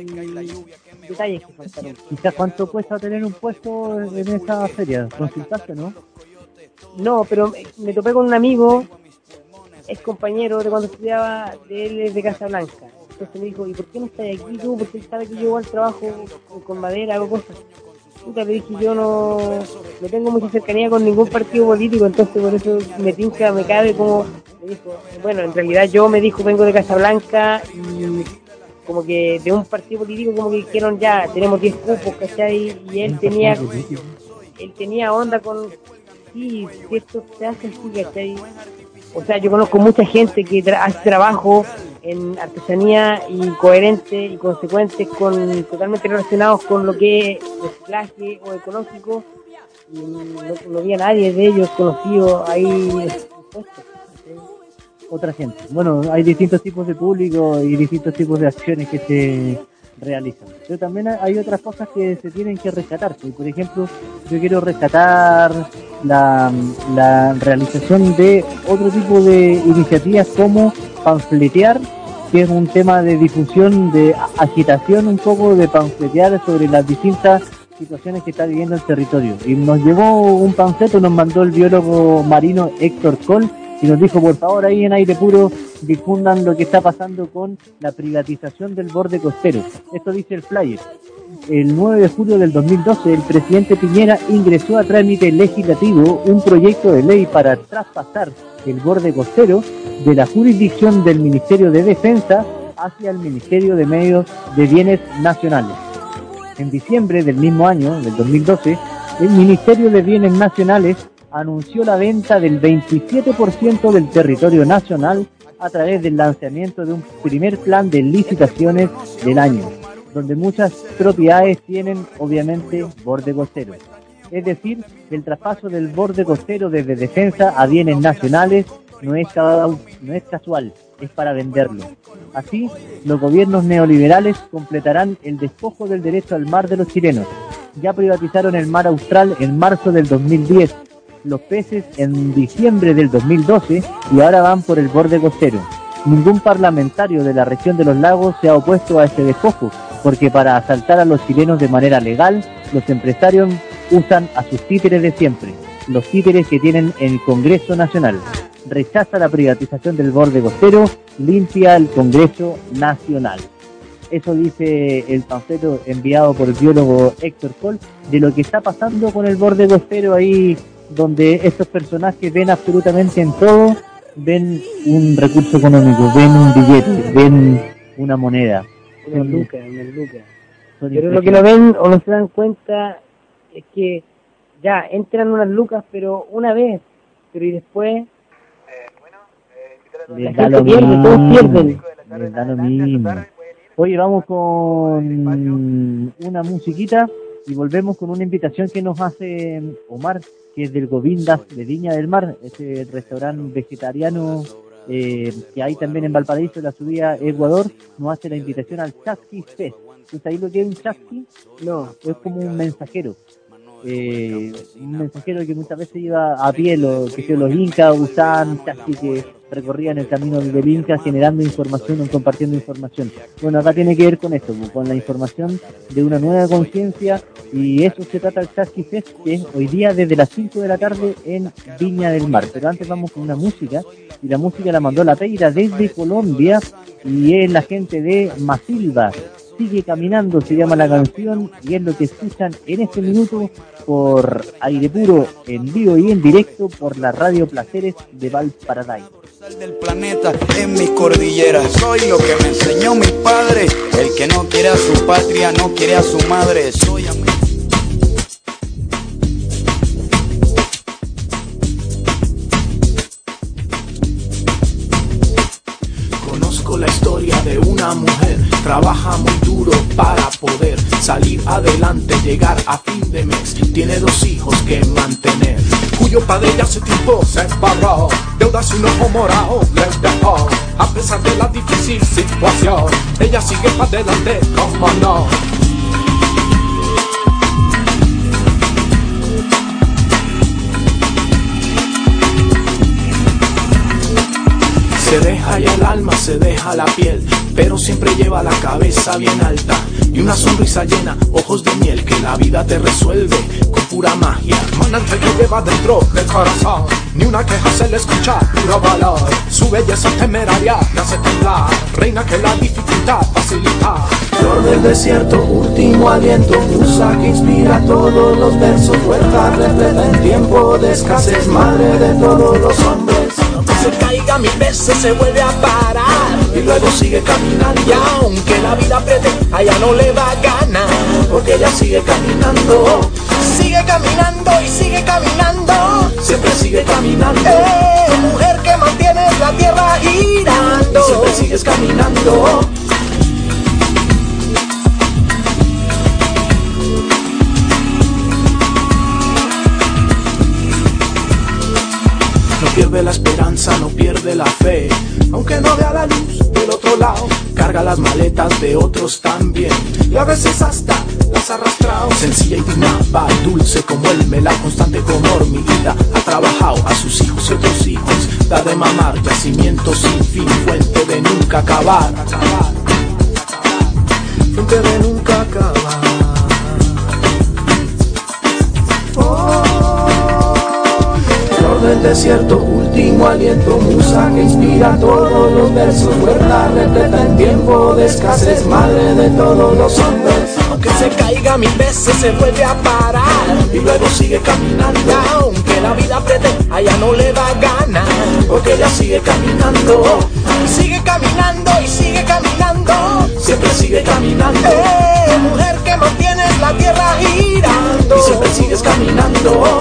y detalles que faltaron. Quizás cuánto cuesta tener un puesto en esa feria, ¿consultaste, no? No, pero me topé con un amigo, es compañero de cuando estudiaba, de él es de Casablanca. Entonces me dijo, ¿y por qué no estás aquí tú? Porque él sabe que yo igual trabajo con madera, hago cosas. Puta, le dije, yo no tengo mucha cercanía con ningún partido político, entonces por eso me cabe como, me dijo, bueno, en realidad me dijo, vengo de Casablanca, y como que de un partido político como que dijeron, ya, tenemos 10 cupos, ¿cachai? Y él tenía onda con, sí, esto se hace así, ¿cachai? O sea, yo conozco mucha gente que hace trabajo en artesanía y coherente y consecuentes totalmente relacionados con lo que es reciclaje o ecológico, y no había nadie de ellos conocido ahí expuesto. Otra gente. Bueno, hay distintos tipos de público y distintos tipos de acciones que se realizan. Pero también hay otras cosas que se tienen que rescatar. Por ejemplo, yo quiero rescatar la realización de otro tipo de iniciativas como panfletear, que es un tema de difusión, de agitación un poco, de panfletear sobre las distintas situaciones que está viviendo el territorio. Y nos llegó un panfleto, nos mandó el biólogo marino Héctor Coll, y nos dijo, por favor, ahí en Aire Puro difundan lo que está pasando con la privatización del borde costero. Esto dice el flyer. El 9 de julio del 2012, el presidente Piñera ingresó a trámite legislativo un proyecto de ley para traspasar el borde costero de la jurisdicción del Ministerio de Defensa hacia el Ministerio de Medios de Bienes Nacionales. En diciembre del mismo año, del 2012, el Ministerio de Bienes Nacionales anunció la venta del 27% del territorio nacional a través del lanzamiento de un primer plan de licitaciones del año, donde muchas propiedades tienen obviamente borde costero. Es decir, el traspaso del borde costero desde defensa a bienes nacionales no es casual, es para venderlo. Así, los gobiernos neoliberales completarán el despojo del derecho al mar de los chilenos. Ya privatizaron el mar austral en marzo del 2010, los peces en diciembre del 2012 y ahora van por el borde costero. Ningún parlamentario de la región de los lagos se ha opuesto a este despojo, porque para asaltar a los chilenos de manera legal, los empresarios usan a sus títeres de siempre. los títeres que tienen el Congreso Nacional. Rechaza la privatización del borde costero, limpia el Congreso Nacional. Eso dice el panfleto enviado por el biólogo Héctor Coll de lo que está pasando con el borde costero ahí, donde estos personajes ven absolutamente en todo, ven un recurso económico, ven un billete, ven una moneda. Una luca. Pero lo que no ven o no se dan cuenta es que ya entran unas lucas, pero una vez, pero y después les da lo mismo, todos pierden. Les da lo mismo. Oye, vamos con una musiquita y volvemos con una invitación que nos hace Omar, que es del Govindas de Viña del Mar, ese restaurante vegetariano que hay también en Valparaíso, la subida Ecuador. Nos hace la invitación al Chasqui Fest. ¿Tú sabes lo que es un chasqui? No, es como un mensajero. Un mensajero que muchas veces iba a pie, los incas usaban chasqui que recorrían el camino del Inca generando información o compartiendo información. Bueno, acá tiene que ver con esto, con la información de una nueva conciencia, y eso se trata el Chasqui Fest, que es hoy día desde las 5 de la tarde en Viña del Mar. Pero antes vamos con una música, y la música la mandó la Peira desde Colombia, y es la gente de Masilva. Sigue caminando, se llama la canción, y es lo que escuchan en este minuto por Aire Puro, en vivo y en directo por la Radio Placeres de Valparaíso. Del planeta en mis cordilleras, soy lo que me enseñó mi padre. El que no quiere a su patria no quiere a su madre. Soy a mí. Conozco la historia de una mujer, trabaja muy duro para poder salir adelante, llegar a fin de mes. Tiene 2 hijos que mantener, cuyo padre ya hace tiempo se embarró, deudas y un ojo morado les dejó. A pesar de la difícil situación, ella sigue para adelante, como no. Se deja ya el alma, se deja la piel, pero siempre lleva la cabeza bien alta y una sonrisa llena, ojos de miel, que la vida te resuelve con pura magia. Manante que lleva dentro del corazón, ni una queja se le escucha, puro valor. Su belleza temeraria me hace temblar, reina que la dificultad facilita. Flor del desierto, último aliento, musa que inspira todos los versos, fuerza repleta en tiempo de escasez, madre de todos los hombres. Aunque se caiga 1000 veces se vuelve a parar y luego sigue caminando, y aunque la vida apriete, a ella no le da gana, porque ella sigue caminando. Sigue caminando y sigue caminando, siempre sigue caminando. Mujer que mantienes la tierra girando, siempre sigues caminando. No pierde la esperanza, no pierde la fe, aunque no vea la luz del otro lado. Carga las maletas de otros también, y a veces hasta las ha arrastrado. Sencilla y digna, va dulce como el melao, constante como hormiguita. Ha trabajado a sus hijos y otros hijos, da de mamar, yacimiento sin fin, fuente de nunca acabar. Fuente de nunca acabar. Del desierto, último aliento, musa que inspira todos los versos, fuerza repleta en tiempo de escasez, madre de todos los hombres. Aunque se caiga 1000 veces se vuelve a parar y luego sigue caminando, aunque la vida apriete, a ella no le da gana, porque ella sigue caminando. Y sigue caminando y sigue caminando, siempre sigue caminando. Mujer que mantienes la tierra girando, y siempre sigues caminando.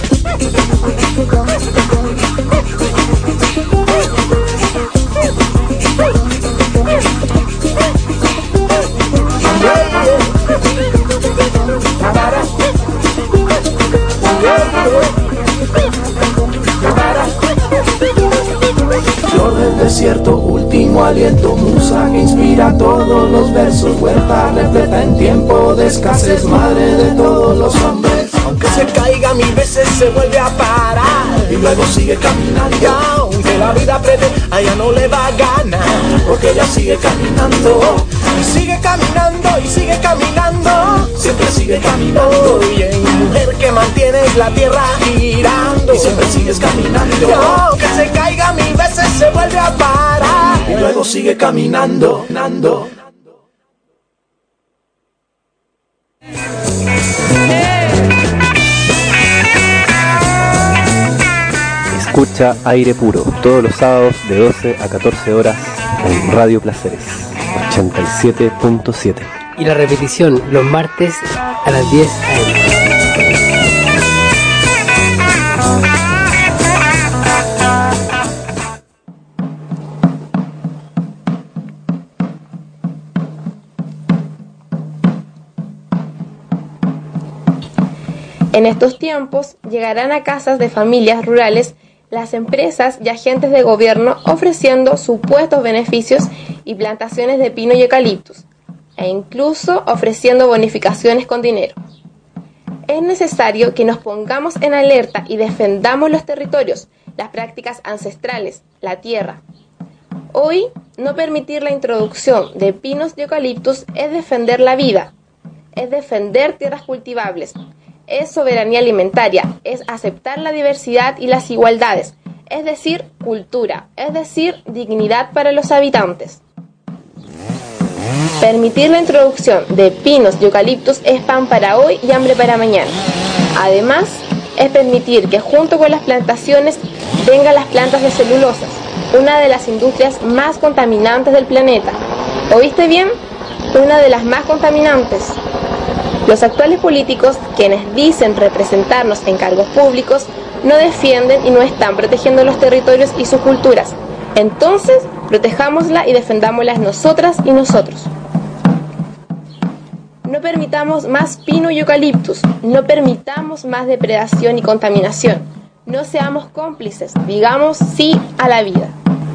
Flor del desierto, último aliento, musa que inspira todos los versos, fuerza repleta en tiempo de escasez, madre de todos los hombres. Aunque se caiga 1000 veces se vuelve a parar y luego sigue caminando, y aunque que la vida pretende, a ella no le da gana, porque ella sigue caminando, y sigue caminando, y sigue caminando, siempre sigue caminando. Y en mujer que mantienes la tierra girando, y siempre sigues caminando. No, que se caiga 1000 veces se vuelve a parar, y luego sigue caminando, nando. Escucha Aire Puro todos los sábados de 12 a 14 horas en Radio Placeres 87.7 y la repetición los martes a las 10 a.m. En estos tiempos llegarán a casas de familias rurales las empresas y agentes de gobierno ofreciendo supuestos beneficios y plantaciones de pino y eucaliptus, e incluso ofreciendo bonificaciones con dinero. Es necesario que nos pongamos en alerta y defendamos los territorios, las prácticas ancestrales, la tierra. Hoy, no permitir la introducción de pinos y eucaliptus es defender la vida, es defender tierras cultivables, es soberanía alimentaria, es aceptar la diversidad y las igualdades, es decir, cultura, es decir, dignidad para los habitantes. Permitir la introducción de pinos y eucaliptus es pan para hoy y hambre para mañana. Además, es permitir que junto con las plantaciones vengan las plantas de celulosas, una de las industrias más contaminantes del planeta. ¿Oíste bien? Una de las más contaminantes. Los actuales políticos, quienes dicen representarnos en cargos públicos, no defienden y no están protegiendo los territorios y sus culturas. Entonces, protejámosla y defendámoslas nosotras y nosotros. No permitamos más pino y eucaliptus, no permitamos más depredación y contaminación. No seamos cómplices, digamos sí a la vida.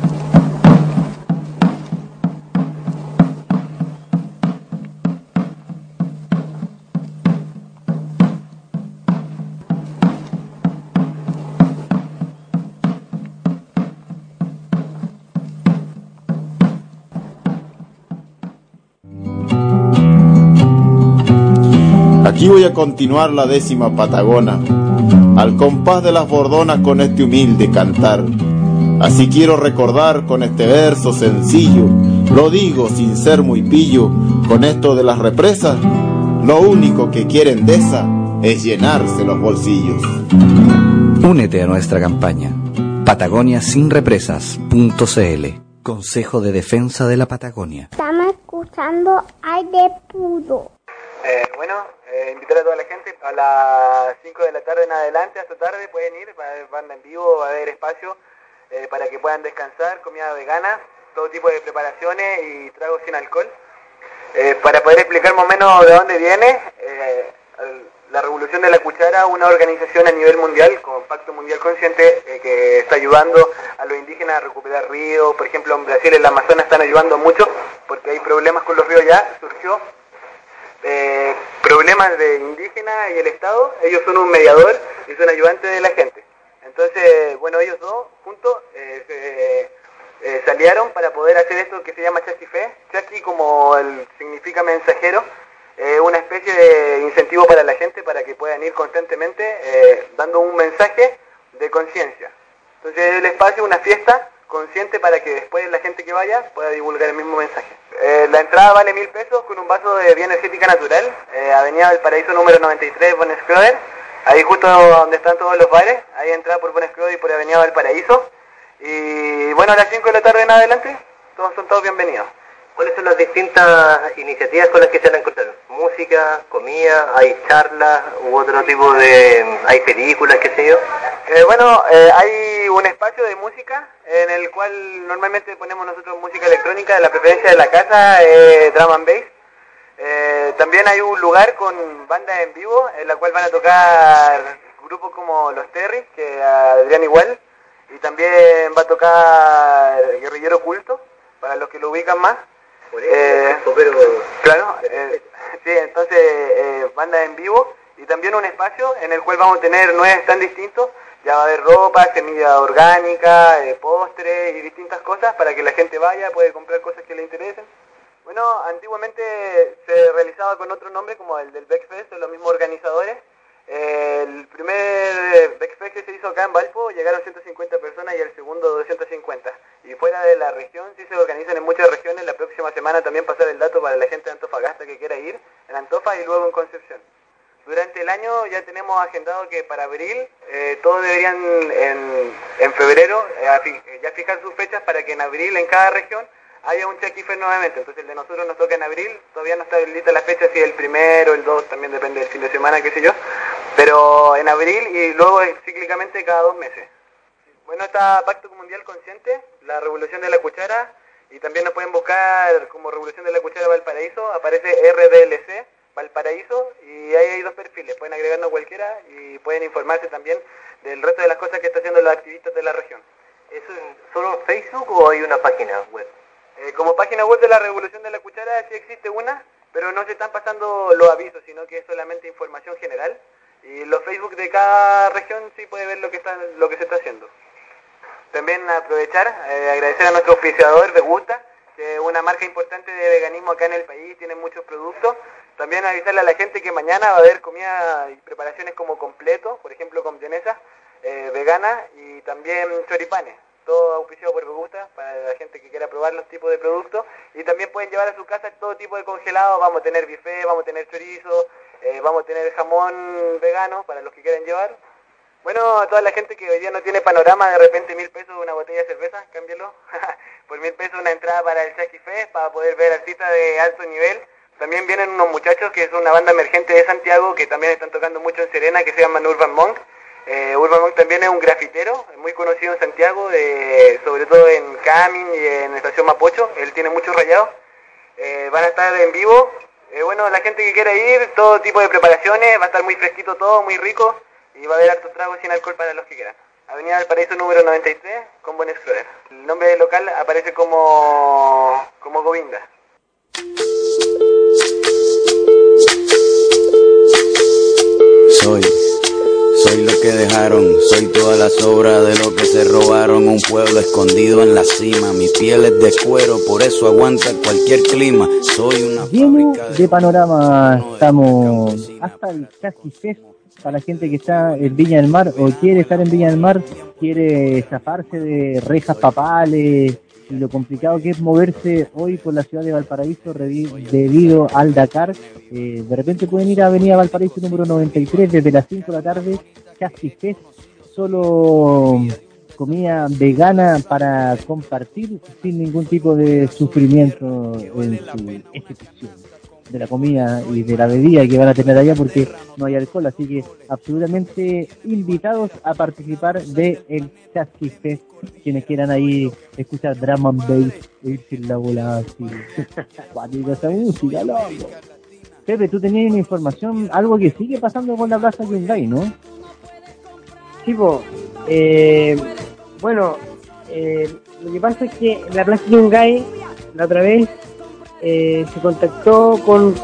Aquí voy a continuar la 10ª patagona, al compás de las bordonas con este humilde cantar. Así quiero recordar con este verso sencillo, lo digo sin ser muy pillo, con esto de las represas, lo único que quieren de esa es llenarse los bolsillos. Únete a nuestra campaña, patagoniasinrepresas.cl, Consejo de Defensa de la Patagonia. Estamos escuchando Aire Puro. Invitar a toda la gente a las 5 de la tarde en adelante, hasta tarde pueden ir, va a haber banda en vivo, va a haber espacio para que puedan descansar, comida vegana, todo tipo de preparaciones y tragos sin alcohol. Para poder explicar más o menos de dónde viene, la Revolución de la Cuchara, una organización a nivel mundial, con Pacto Mundial Consciente, que está ayudando a los indígenas a recuperar ríos. Por ejemplo, en Brasil, en el Amazonas, están ayudando mucho porque hay problemas con los ríos ya, surgió problemas de indígenas y el Estado. Ellos son un mediador y son ayudantes de la gente. Entonces, bueno, ellos dos juntos se aliaron para poder hacer esto que se llama Chasqui Fe. Chasqui, como significa mensajero, una especie de incentivo para la gente para que puedan ir constantemente dando un mensaje de conciencia. Entonces el espacio, una fiesta consciente para que después la gente que vaya pueda divulgar el mismo mensaje. La entrada vale 1.000 pesos con un vaso de bebida energética natural, Avenida Valparaíso número 93, Bonnescroder, ahí justo donde están todos los bares, ahí entrada por Bonnescroder y por Avenida Valparaíso. Y bueno, a las 5 de la tarde en adelante, son todos bienvenidos. ¿Cuáles son las distintas iniciativas con las que se van a encontrar? ¿Música, comida, hay charlas u otro tipo de... hay películas, qué sé yo? Hay un espacio de música en el cual normalmente ponemos nosotros música electrónica, la preferencia de la casa, drum and bass. También hay un lugar con bandas en vivo en la cual van a tocar grupos como Los Terry, que Adrián igual, y también va a tocar Guerrillero Culto, para los que lo ubican más. Claro, sí, entonces bandas en vivo y también un espacio en el cual vamos a tener 9 stands distintos Ya va a haber ropa, semilla orgánica, postres y distintas cosas para que la gente vaya, puede comprar cosas que le interesen. Bueno, antiguamente se realizaba con otro nombre como el del Beckfest, son los mismos organizadores. El primer Beckfest que se hizo acá en Valpo llegaron 150 personas y el segundo 250. Y fuera de la región sí se organizan en muchas regiones. La próxima semana también pasar el dato para la gente de Antofagasta que quiera ir, en Antofa y luego en Concepción. Durante el año ya tenemos agendado que para abril todos deberían en febrero ya fijar sus fechas para que en abril en cada región haya un Chucky Fest nuevamente. Entonces el de nosotros nos toca en abril, todavía no está habilita la fecha, si es el primero o el 2, también depende del fin de semana, qué sé yo, pero en abril y luego cíclicamente cada 2 meses. Bueno, está Pacto Mundial Consciente, la Revolución de la Cuchara, y también nos pueden buscar como Revolución de la Cuchara Valparaíso, aparece RDLC Valparaíso, y ahí hay 2 perfiles, pueden agregarnos cualquiera y pueden informarse también del resto de las cosas que están haciendo los activistas de la región. ¿Eso solo en Facebook o hay una página web? Como página web de la Revolución de la Cuchara sí existe una, pero no se están pasando los avisos, sino que es solamente información general. Y los Facebook de cada región sí puede ver lo que se está haciendo. También aprovechar, agradecer a nuestro auspiciador Vegusta, que es una marca importante de veganismo acá en el país, tiene muchos productos. También avisarle a la gente que mañana va a haber comida y preparaciones como completo, por ejemplo con vienesa vegana y también choripanes. Todo auspiciado por Vegusta, para la gente que quiera probar los tipos de productos. Y también pueden llevar a su casa todo tipo de congelado. Vamos a tener buffet, vamos a tener chorizo, vamos a tener jamón vegano para los que quieran llevar. Bueno, a toda la gente que hoy día no tiene panorama, de repente 1.000 pesos una botella de cerveza, cámbialo. Por 1.000 pesos una entrada para el Chucky Fest, para poder ver artistas de alto nivel. También vienen unos muchachos que es una banda emergente de Santiago, que también están tocando mucho en Serena, que se llaman Urban Monk. Urban Monk también es un grafitero, muy conocido en Santiago, sobre todo en Camin y en Estación Mapocho. Él tiene muchos rayados. Van a estar en vivo. Bueno, la gente que quiera ir, todo tipo de preparaciones, va a estar muy fresquito todo, muy rico. Y va a haber hartos tragos sin alcohol para los que quieran. Avenida Valparaíso número 93, con Buen Explorer. El nombre del local aparece como Govinda. Soy lo que dejaron, soy toda la sobra de lo que se robaron. Un pueblo escondido en la cima, mi piel es de cuero, por eso aguanta cualquier clima. Soy una lleno de panorama, estamos hasta el Chucky Fest. Para la gente que está en Viña del Mar o quiere estar en Viña del Mar, quiere zafarse de rejas papales y lo complicado que es moverse hoy por la ciudad de Valparaíso debido al Dakar. De repente pueden ir a Avenida Valparaíso número 93 desde las 5 de la tarde, Chucky Fest, solo comida vegana para compartir sin ningún tipo de sufrimiento en su ejecución de la comida y de la bebida que van a tener allá, porque no hay alcohol, así que absolutamente invitados a participar de el Chucky Fest, quienes quieran ahí escuchar drum and bass e irse en la bola así. Cuática esa música, loco. Pepe, tú tenías una información, algo que sigue pasando con la Plaza Yungay, ¿no? Sí, bueno, lo que pasa es que la Plaza Yungay, la otra vez, se contactó con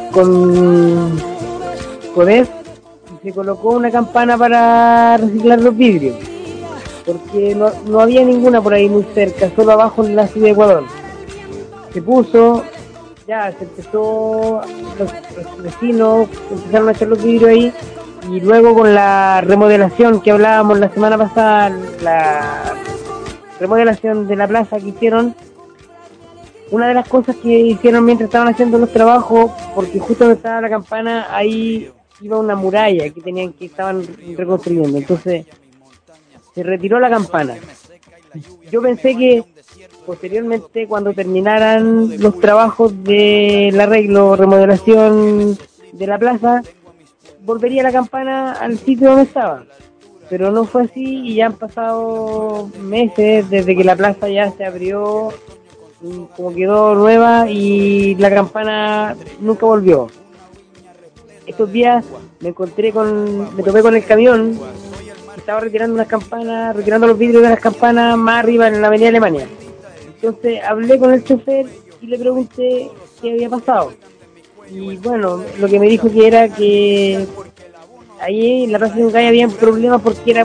CODEF y se colocó una campana para reciclar los vidrios, porque no había ninguna por ahí muy cerca, solo abajo en la ciudad de Ecuador. Se puso, ya se empezó, los vecinos empezaron a echar los vidrios ahí, y luego con la remodelación que hablábamos la semana pasada, la remodelación de la plaza que hicieron, una de las cosas que hicieron mientras estaban haciendo los trabajos, porque justo donde estaba la campana, ahí iba una muralla que estaban reconstruyendo, entonces se retiró la campana. Yo pensé que posteriormente, cuando terminaran los trabajos del arreglo, remodelación de la plaza, volvería la campana al sitio donde estaba, pero no fue así y ya han pasado meses desde que la plaza ya se abrió, como quedó nueva, y la campana nunca volvió. Estos días me topé con el camión que estaba retirando unas campanas, retirando los vidrios de las campanas más arriba en la avenida Alemania. Entonces hablé con el chofer y le pregunté qué había pasado. Y bueno, lo que me dijo que era que ahí en la Plaza de Yungay había problemas porque era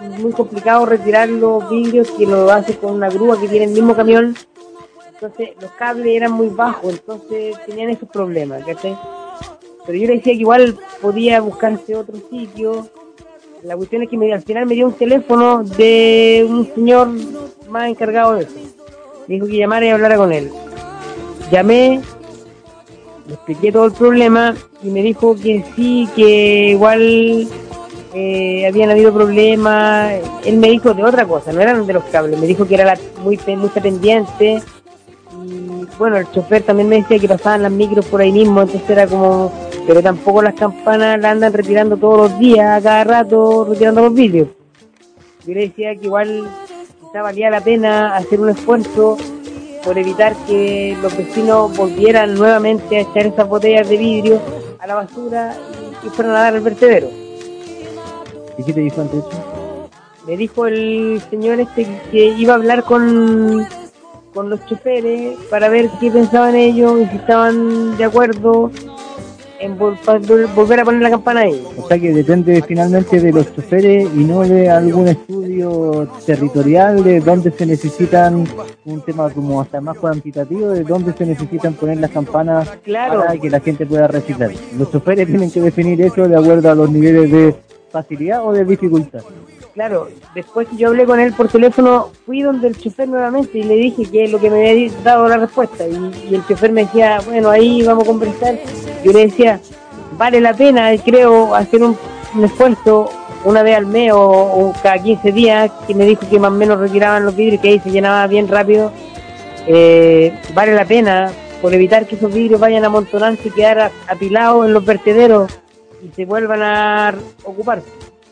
muy complicado retirar los vidrios, que lo hace con una grúa que tiene el mismo camión. Entonces los cables eran muy bajos, entonces tenían esos problemas, ¿cachai? Pero yo le decía que igual podía buscarse otro sitio. La cuestión es que al final me dio un teléfono de un señor más encargado de eso. Me dijo que llamara y hablara con él. Llamé, le expliqué todo el problema y me dijo que sí, que igual habían habido problemas. Él me dijo de otra cosa, no eran de los cables, me dijo que era mucha pendiente. Y bueno, el chofer también me decía que pasaban las micros por ahí mismo, entonces era como, pero tampoco las campanas las andan retirando todos los días, a cada rato retirando los vidrios. Yo le decía que igual quizá valía la pena hacer un esfuerzo por evitar que los vecinos volvieran nuevamente a echar esas botellas de vidrio a la basura y fueran a dar al vertedero. ¿Y qué te dijo antes eso? Me dijo el señor que iba a hablar con los choferes para ver qué pensaban ellos y si estaban de acuerdo en volver a poner la campana ahí. O sea que depende finalmente de los choferes y no de algún estudio territorial de dónde se necesitan, un tema como hasta más cuantitativo, de dónde se necesitan poner las campanas, claro, para que la gente pueda reciclar. Los choferes tienen que definir eso de acuerdo a los niveles de facilidad o de dificultad. Claro, después que yo hablé con él por teléfono, fui donde el chofer nuevamente y le dije que es lo que me había dado la respuesta. Y el chofer me decía, bueno, ahí vamos a conversar. Yo le decía, vale la pena, creo, hacer un esfuerzo una vez al mes o cada 15 días, que me dijo que más o menos retiraban los vidrios, que ahí se llenaba bien rápido. Vale la pena por evitar que esos vidrios vayan a amontonarse y quedar apilados en los vertederos y se vuelvan a ocupar.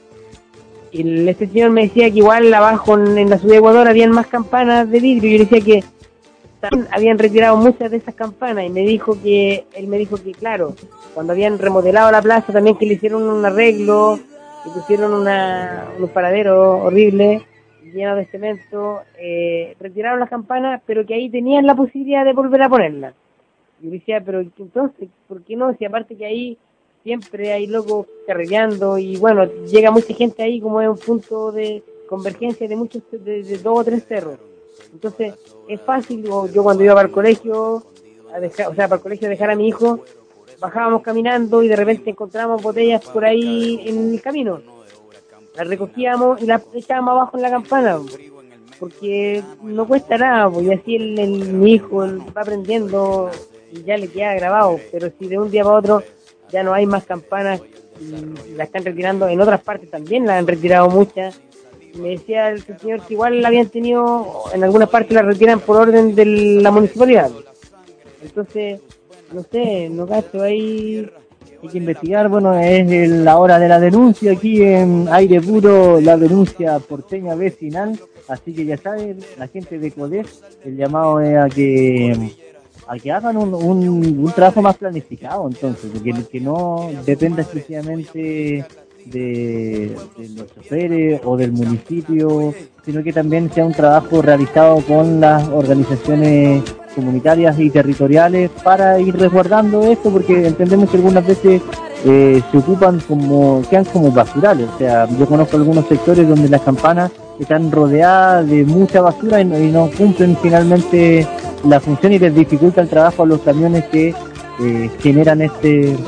Y este señor me decía que igual abajo en la ciudad de Ecuador habían más campanas de vidrio. Yo le decía que también habían retirado muchas de esas campanas y él me dijo que claro, cuando habían remodelado la plaza también, que le hicieron un arreglo, que pusieron unos paraderos horribles llenos de cemento, retiraron las campanas, pero que ahí tenían la posibilidad de volver a ponerlas. Yo le decía, pero entonces, ¿por qué no? Si aparte que ahí siempre hay locos carreteando y bueno, llega mucha gente ahí, como es un punto de convergencia de muchos, de 2 o 3 cerros. Entonces es fácil. Yo cuando iba para el colegio a dejar a mi hijo, bajábamos caminando y de repente encontrábamos botellas por ahí en el camino, las recogíamos y las echábamos abajo en la campana, porque no cuesta nada, pues, y así mi hijo va aprendiendo y ya le queda grabado. Pero si de un día para otro ya no hay más campanas y la están retirando, en otras partes también la han retirado muchas. Me decía el señor que igual la habían tenido, en algunas partes la retiran por orden de la municipalidad. Entonces, no sé, no cacho, ahí hay que investigar. Bueno, es la hora de la denuncia aquí en Aire Puro, la denuncia porteña vecinal. Así que ya saben, la gente de CODEF, el llamado es a que hagan un trabajo más planificado, entonces, que no dependa exclusivamente de los choferes o del municipio, sino que también sea un trabajo realizado con las organizaciones comunitarias y territoriales para ir resguardando esto, porque entendemos que algunas veces se ocupan quedan como basurales. O sea, yo conozco algunos sectores donde las campanas están rodeadas de mucha basura y no cumplen finalmente la función y les dificulta el trabajo a los camiones que generan el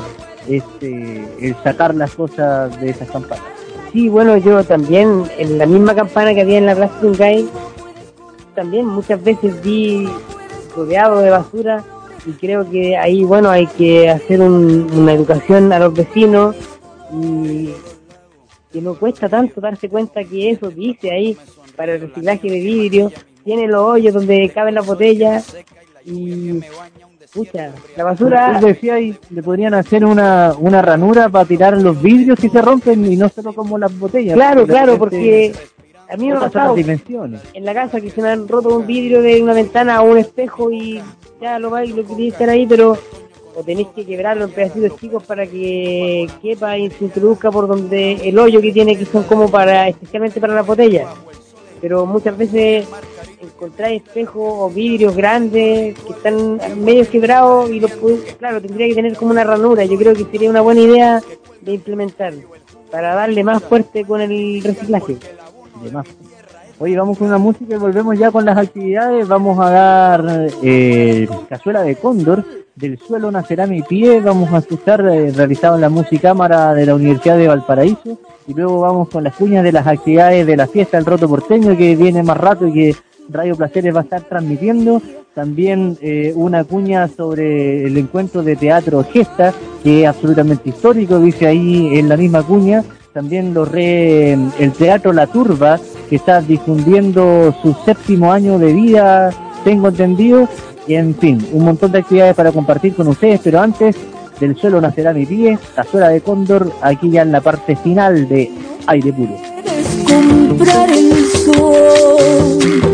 sacar las cosas de esas campanas. Sí, bueno, yo también en la misma campana que había en la Plaza Yungay, también muchas veces vi rodeado de basura, y creo que ahí, bueno, hay que hacer una educación a los vecinos, y que no cuesta tanto darse cuenta que eso dice ahí para el reciclaje de vidrio, tiene los hoyos donde caben las botellas y pucha, la basura. Tú decías ahí, le podrían hacer una ranura para tirar los vidrios si se rompen y no solo como las botellas. Claro, porque a mí me ha pasado en la casa que se me han roto un vidrio de una ventana o un espejo y ya lo quería estar ahí, pero o tenéis que quebrarlo en pedacitos chicos para que quepa y se introduzca por donde el hoyo que tiene, que son como especialmente para las botellas. Pero muchas veces encontráis espejos o vidrios grandes que están medio quebrados y claro, tendría que tener como una ranura. Yo creo que sería una buena idea de implementar para darle más fuerte con el reciclaje. demás. Oye, vamos con una música y volvemos ya con las actividades. Vamos a dar Cazuela de Cóndor, Del suelo nacerá mi pie. Vamos a escuchar realizado en la Musicámara de la Universidad de Valparaíso. Y luego vamos con las cuñas de las actividades de la fiesta del Roto Porteño, que viene más rato y que Radio Placeres va a estar transmitiendo. También una cuña sobre el encuentro de teatro Gesta, que es absolutamente histórico, dice ahí en la misma cuña. También el Teatro La Turba, que está difundiendo su 7º año de vida, tengo entendido. Y en fin, un montón de actividades para compartir con ustedes, pero antes, Del suelo nacerá mi pie, Cazuela de Cóndor, aquí ya en la parte final de Aire Puro. Comprar el sol,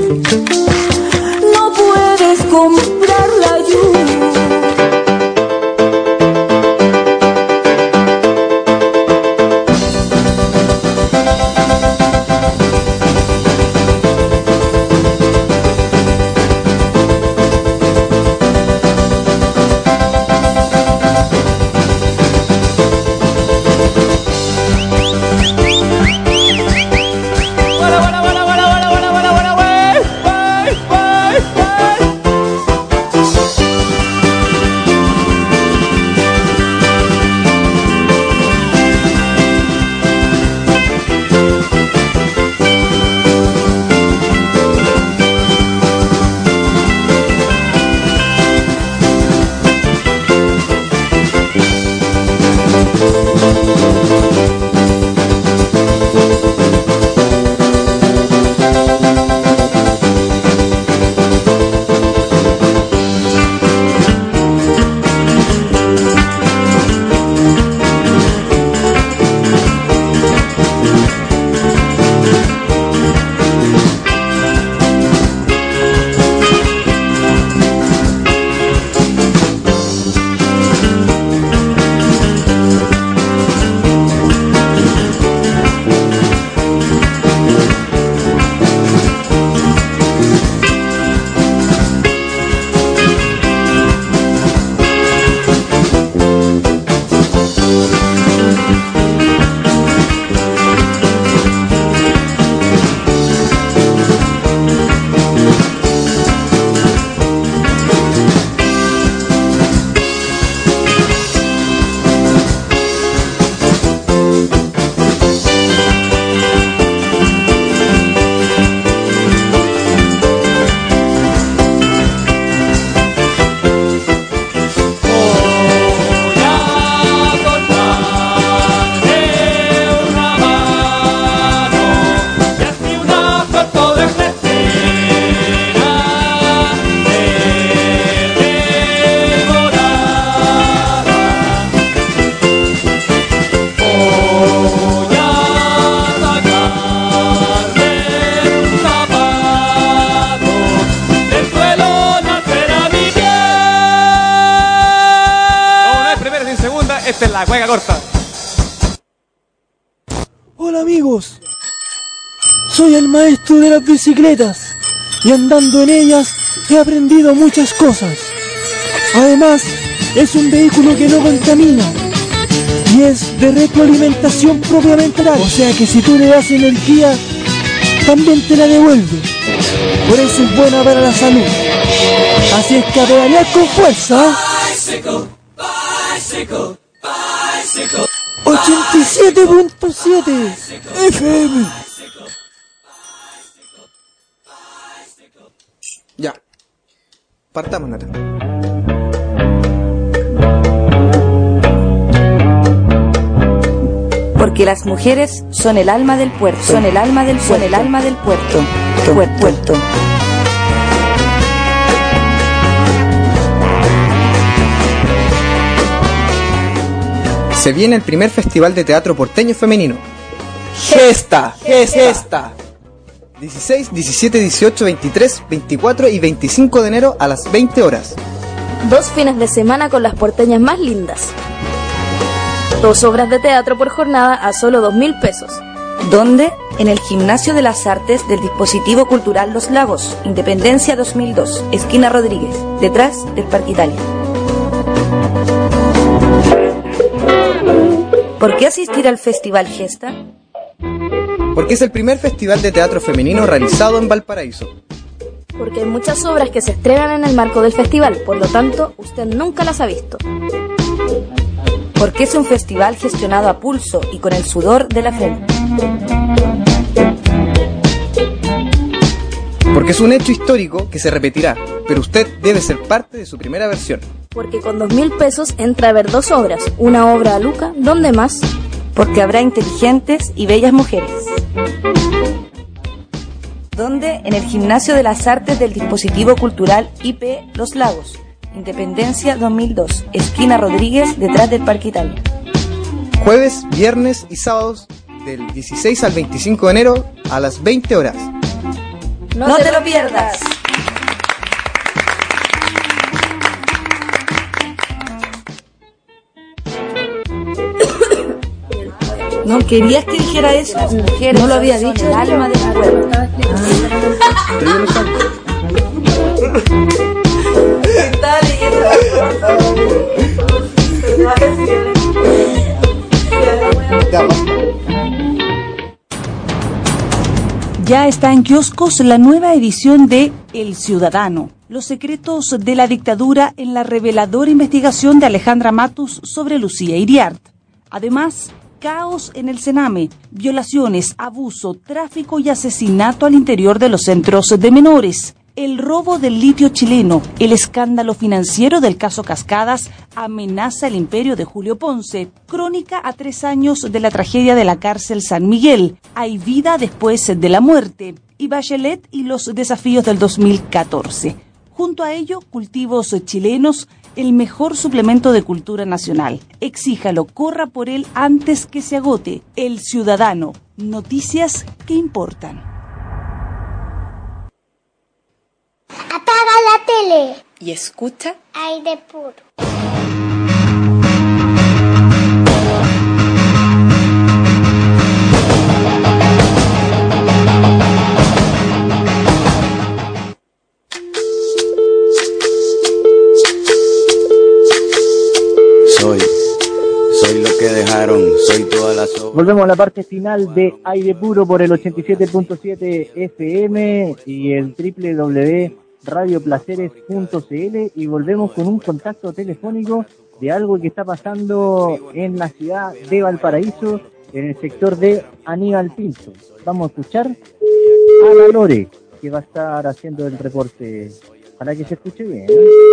no puedes comprar la lluvia. La juega corta. Hola amigos, soy el maestro de las bicicletas y andando en ellas he aprendido muchas cosas. Además, es un vehículo que no contamina y es de retroalimentación propiamente tal. O sea que si tú le das energía, también te la devuelve. Por eso es buena para la salud. Así es que a pedalear con fuerza. Bicycle, bicycle. 87.7 FM. Ya. Partamos, Nata. Porque las mujeres son el alma del puerto, son el alma del puerto. Puerto. Se viene el primer festival de teatro porteño femenino. Gesta. 16, 17, 18, 23, 24 y 25 de enero a las 20 horas. 2 fines de semana con las porteñas más lindas. 2 obras de teatro por jornada a solo 2.000 pesos. ¿Dónde? En el Gimnasio de las Artes del Dispositivo Cultural Los Lagos, Independencia 2002, esquina Rodríguez, detrás del Parque Italia. ¿Por qué asistir al Festival Gesta? Porque es el primer festival de teatro femenino realizado en Valparaíso. Porque hay muchas obras que se estrenan en el marco del festival, por lo tanto, usted nunca las ha visto. Porque es un festival gestionado a pulso y con el sudor de la frente. Porque es un hecho histórico que se repetirá, pero usted debe ser parte de su primera versión. Porque con 2.000 pesos entra a ver 2 obras, una obra a Luca, ¿dónde más? Porque habrá inteligentes y bellas mujeres. ¿Dónde? En el Gimnasio de las Artes del Dispositivo Cultural IP Los Lagos, Independencia 2002, esquina Rodríguez, detrás del Parque Italia. Jueves, viernes y sábados del 16 al 25 de enero a las 20 horas. ¡No te lo pierdas! ¿No querías que dijera eso? Las mujeres no lo había dicho. El alma del pueblo. Pero yo lo sabe. Estaba leyendo. Ya está en kioscos la nueva edición de El Ciudadano, los secretos de la dictadura en la reveladora investigación de Alejandra Matus sobre Lucía Iriart. Además, caos en el Sename, violaciones, abuso, tráfico y asesinato al interior de los centros de menores. El robo del litio chileno, el escándalo financiero del caso Cascadas amenaza el imperio de Julio Ponce. Crónica a 3 años de la tragedia de la cárcel San Miguel. Hay vida después de la muerte. Y Bachelet y los desafíos del 2014. Junto a ello, cultivos chilenos, el mejor suplemento de cultura nacional. Exíjalo, corra por él antes que se agote. El Ciudadano. Noticias que importan. Apaga la tele Y escucha Aire Puro. Soy lo que dejaron, soy toda la obras. Volvemos a la parte final de Aire Puro por el 87.7 FM y el www.radioplaceres.cl, y volvemos con un contacto telefónico de algo que está pasando en la ciudad de Valparaíso, en el sector de Aníbal Pinto. Vamos a escuchar a la Lore, que va a estar haciendo el reporte para que se escuche bien.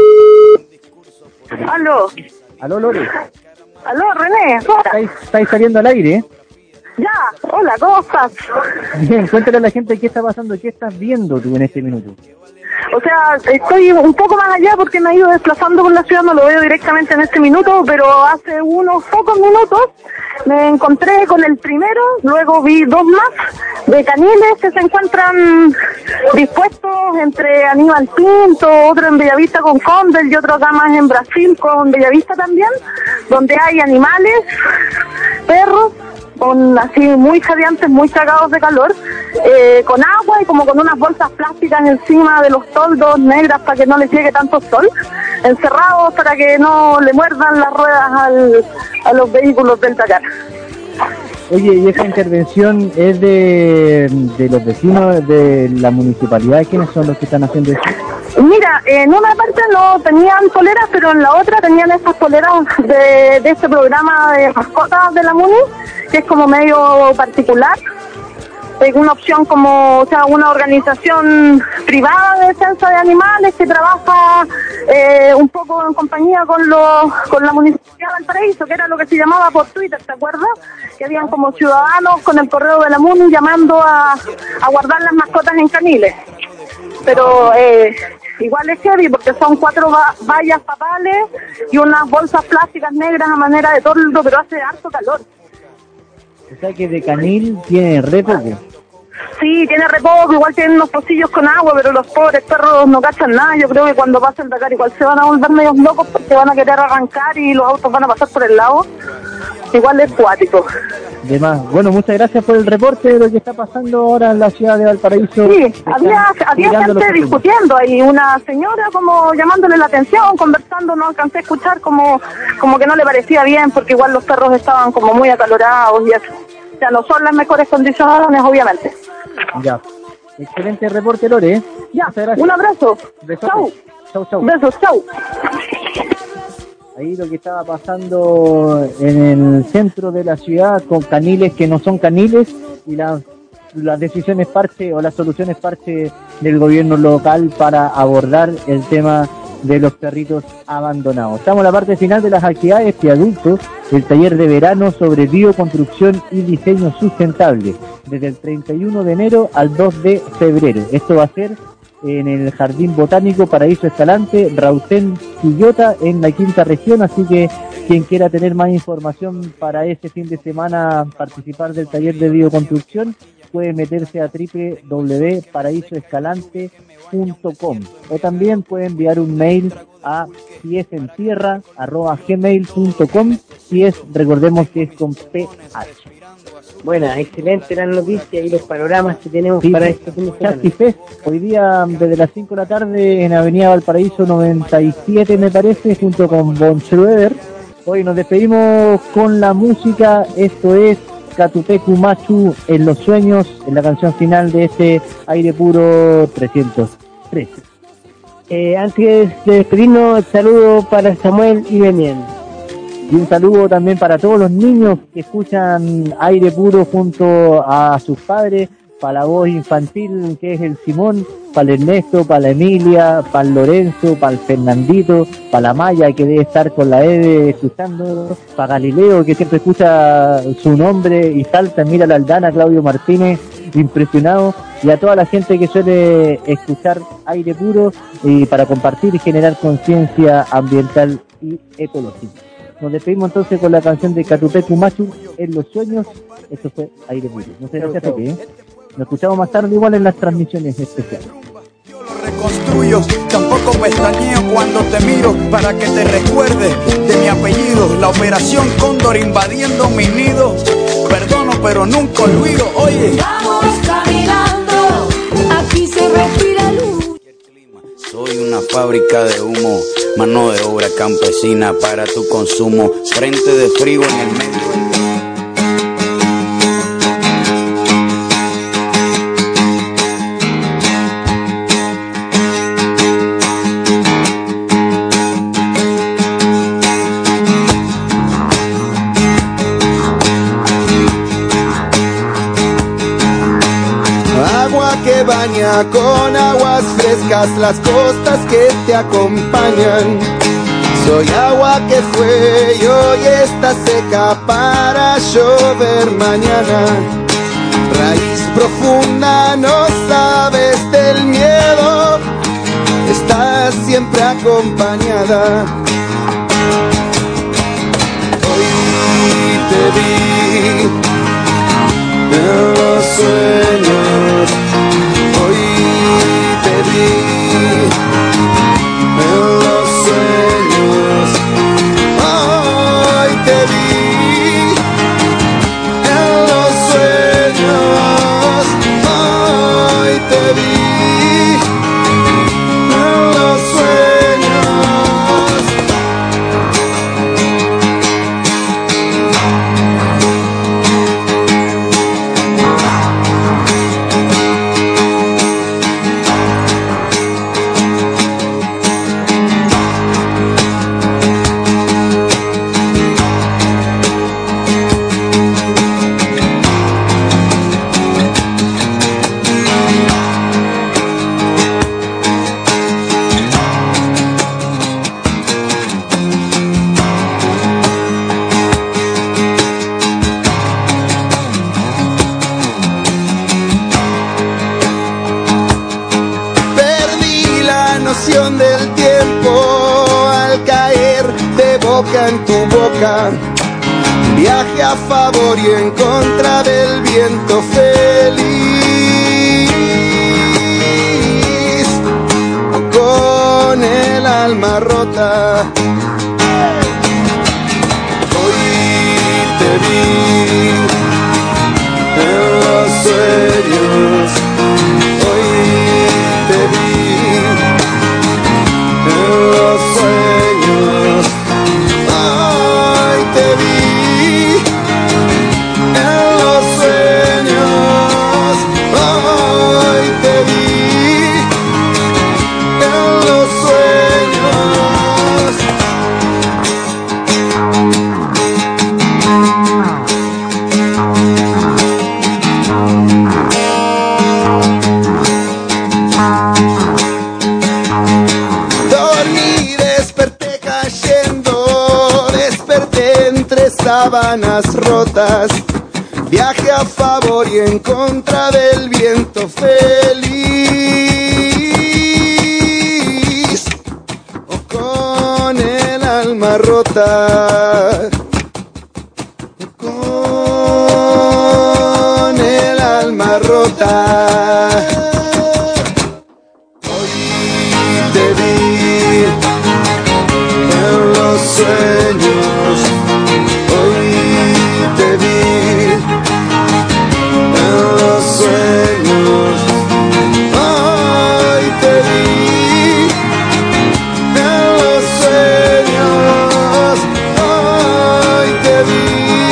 Aló. Aló, Lore. Aló, René. ¿Estáis saliendo al aire, eh? Ya, hola, ¿cómo estás? Bien, cuéntale a la gente qué está pasando, qué estás viendo tú en este minuto. O sea, estoy un poco más allá porque me he ido desplazando por la ciudad, no lo veo directamente en este minuto, pero hace unos pocos minutos me encontré con el primero, luego vi dos más de caniles que se encuentran dispuestos entre Aníbal Pinto, otro en Bellavista con Condel y otro acá más en Brasil con Bellavista también, donde hay animales, perros, con así muy jadeantes, muy cagados de calor, con agua y como con unas bolsas plásticas encima de los toldos negras para que no les llegue tanto sol, encerrados para que no le muerdan las ruedas a los vehículos del Dakar. Oye, ¿y esa intervención es de los vecinos de la municipalidad? ¿Quiénes son los que están haciendo eso? Mira, en una parte no tenían poleras, pero en la otra tenían estas poleras de este programa de mascotas de la MUNI, que es como medio particular. Es una opción como, o sea, una organización privada de defensa de animales que trabaja un poco en compañía con la Municipalidad de Valparaíso, que era lo que se llamaba por Twitter, ¿te acuerdas? Que habían como ciudadanos con el correo de la MUNI llamando a guardar las mascotas en caniles. Pero igual es heavy porque son 4 vallas papales y unas bolsas plásticas negras a manera de toldo, pero hace harto calor. O sea que de canil tiene re poco. Sí, tiene re poco, igual tienen unos pocillos con agua, pero los pobres perros no cachan nada. Yo creo que cuando pase el Dakar igual se van a volver medios locos porque van a querer arrancar y los autos van a pasar por el lado. Igual es cuático. Demás. Bueno, muchas gracias por el reporte de lo que está pasando ahora en la ciudad de Valparaíso. Sí, había gente discutiendo ahí, una señora como llamándole la atención, conversando, no alcancé a escuchar como que no le parecía bien porque igual los perros estaban como muy acalorados y eso. sea, no son las mejores condiciones, obviamente. Ya. Excelente reporte, Lore. Ya, un abrazo. Besos. Chau. Besos, chau. Ahí lo que estaba pasando en el centro de la ciudad con caniles que no son caniles y las decisiones parche o las soluciones parche del gobierno local para abordar el tema de los perritos abandonados. Estamos en la parte final de las actividades de adultos, el taller de verano sobre bioconstrucción y diseño sustentable, desde el 31 de enero al 2 de febrero. Esto va a ser en el Jardín Botánico Paraíso Escalante, Rautén, Quillota, en la quinta región, así que quien quiera tener más información para este fin de semana, participar del taller de bioconstrucción, puede meterse a www.paraísoescalante.com o también puede enviar un mail a siesentierra@gmail.com. si es, recordemos que es con PH. Bueno, excelente la noticia y los panoramas que tenemos para este fin de semana. Chasqui Fest, hoy día desde las 5 de la tarde en Avenida Valparaíso 97 me parece, junto con Von Schroeder. Hoy nos despedimos con la música, esto es Catupecu Machu en los sueños, en la canción final de este Aire Puro 303. Antes de despedirnos, el saludo para Samuel y Demian. Y un saludo también para todos los niños que escuchan Aire Puro junto a sus padres, para la voz infantil que es el Simón, para el Ernesto, para la Emilia, para el Lorenzo, para el Fernandito, para la Maya que debe estar con la Eve escuchando, para Galileo que siempre escucha su nombre y salta, mira la Aldana, Claudio Martínez, impresionado, y a toda la gente que suele escuchar Aire Puro y para compartir y generar conciencia ambiental y ecológica. Nos despedimos entonces con la canción de Catupecu Machu en los sueños. Esto fue Aire Puro. Muchas gracias, Pepe. Nos escuchamos más tarde igual en las transmisiones especiales. Reconstruyo, tampoco pestañeo cuando te miro para que te recuerdes de mi apellido. La operación Cóndor invadiendo mi nido. Perdono pero nunca olvido. Oye, vamos caminando, aquí se respira luz. Soy una fábrica de humo, mano de obra campesina para tu consumo. Frente de frío en el medio. Baña con aguas frescas las costas que te acompañan. Soy agua que fue y hoy está seca para llover mañana. Raíz profunda, no sabes del miedo, estás siempre acompañada. Hoy te vi en los sueños. En los sueños, hoy te vi. En los sueños, hoy te vi. En los sueños. Del tiempo al caer de boca en tu boca, viaje a favor y en contra del viento feliz, con el alma rota. Hoy te vi en los sueños, hoy te vi. Los sueños, hoy te vi en los Dormí, desperté cayendo, desperté entre sábanas rotas. Viaje a favor y en contra del viento feliz, o con el alma rota, o con el alma rota. Hoy te vi en los sueños, hoy te vi en los sueños, hoy te vi en los sueños, hoy te vi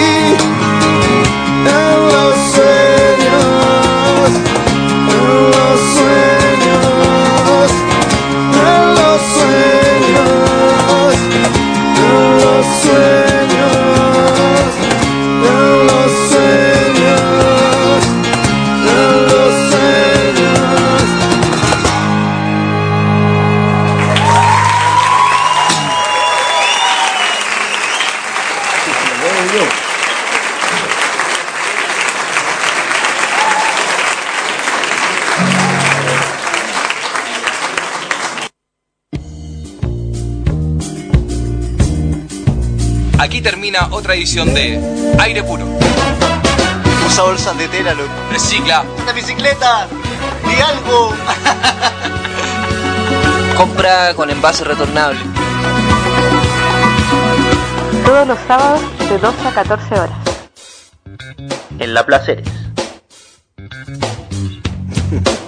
en los sueños, en los sueños, en los sueños, en los sueños, en los sueños, en los sueños. Aquí termina otra edición de Aire Puro. Usa bolsas de tela, loco. Recicla. ¡Una bicicleta! ¡Di algo! Compra con envase retornable. Todos los sábados de 12 a 14 horas. En La Placeres.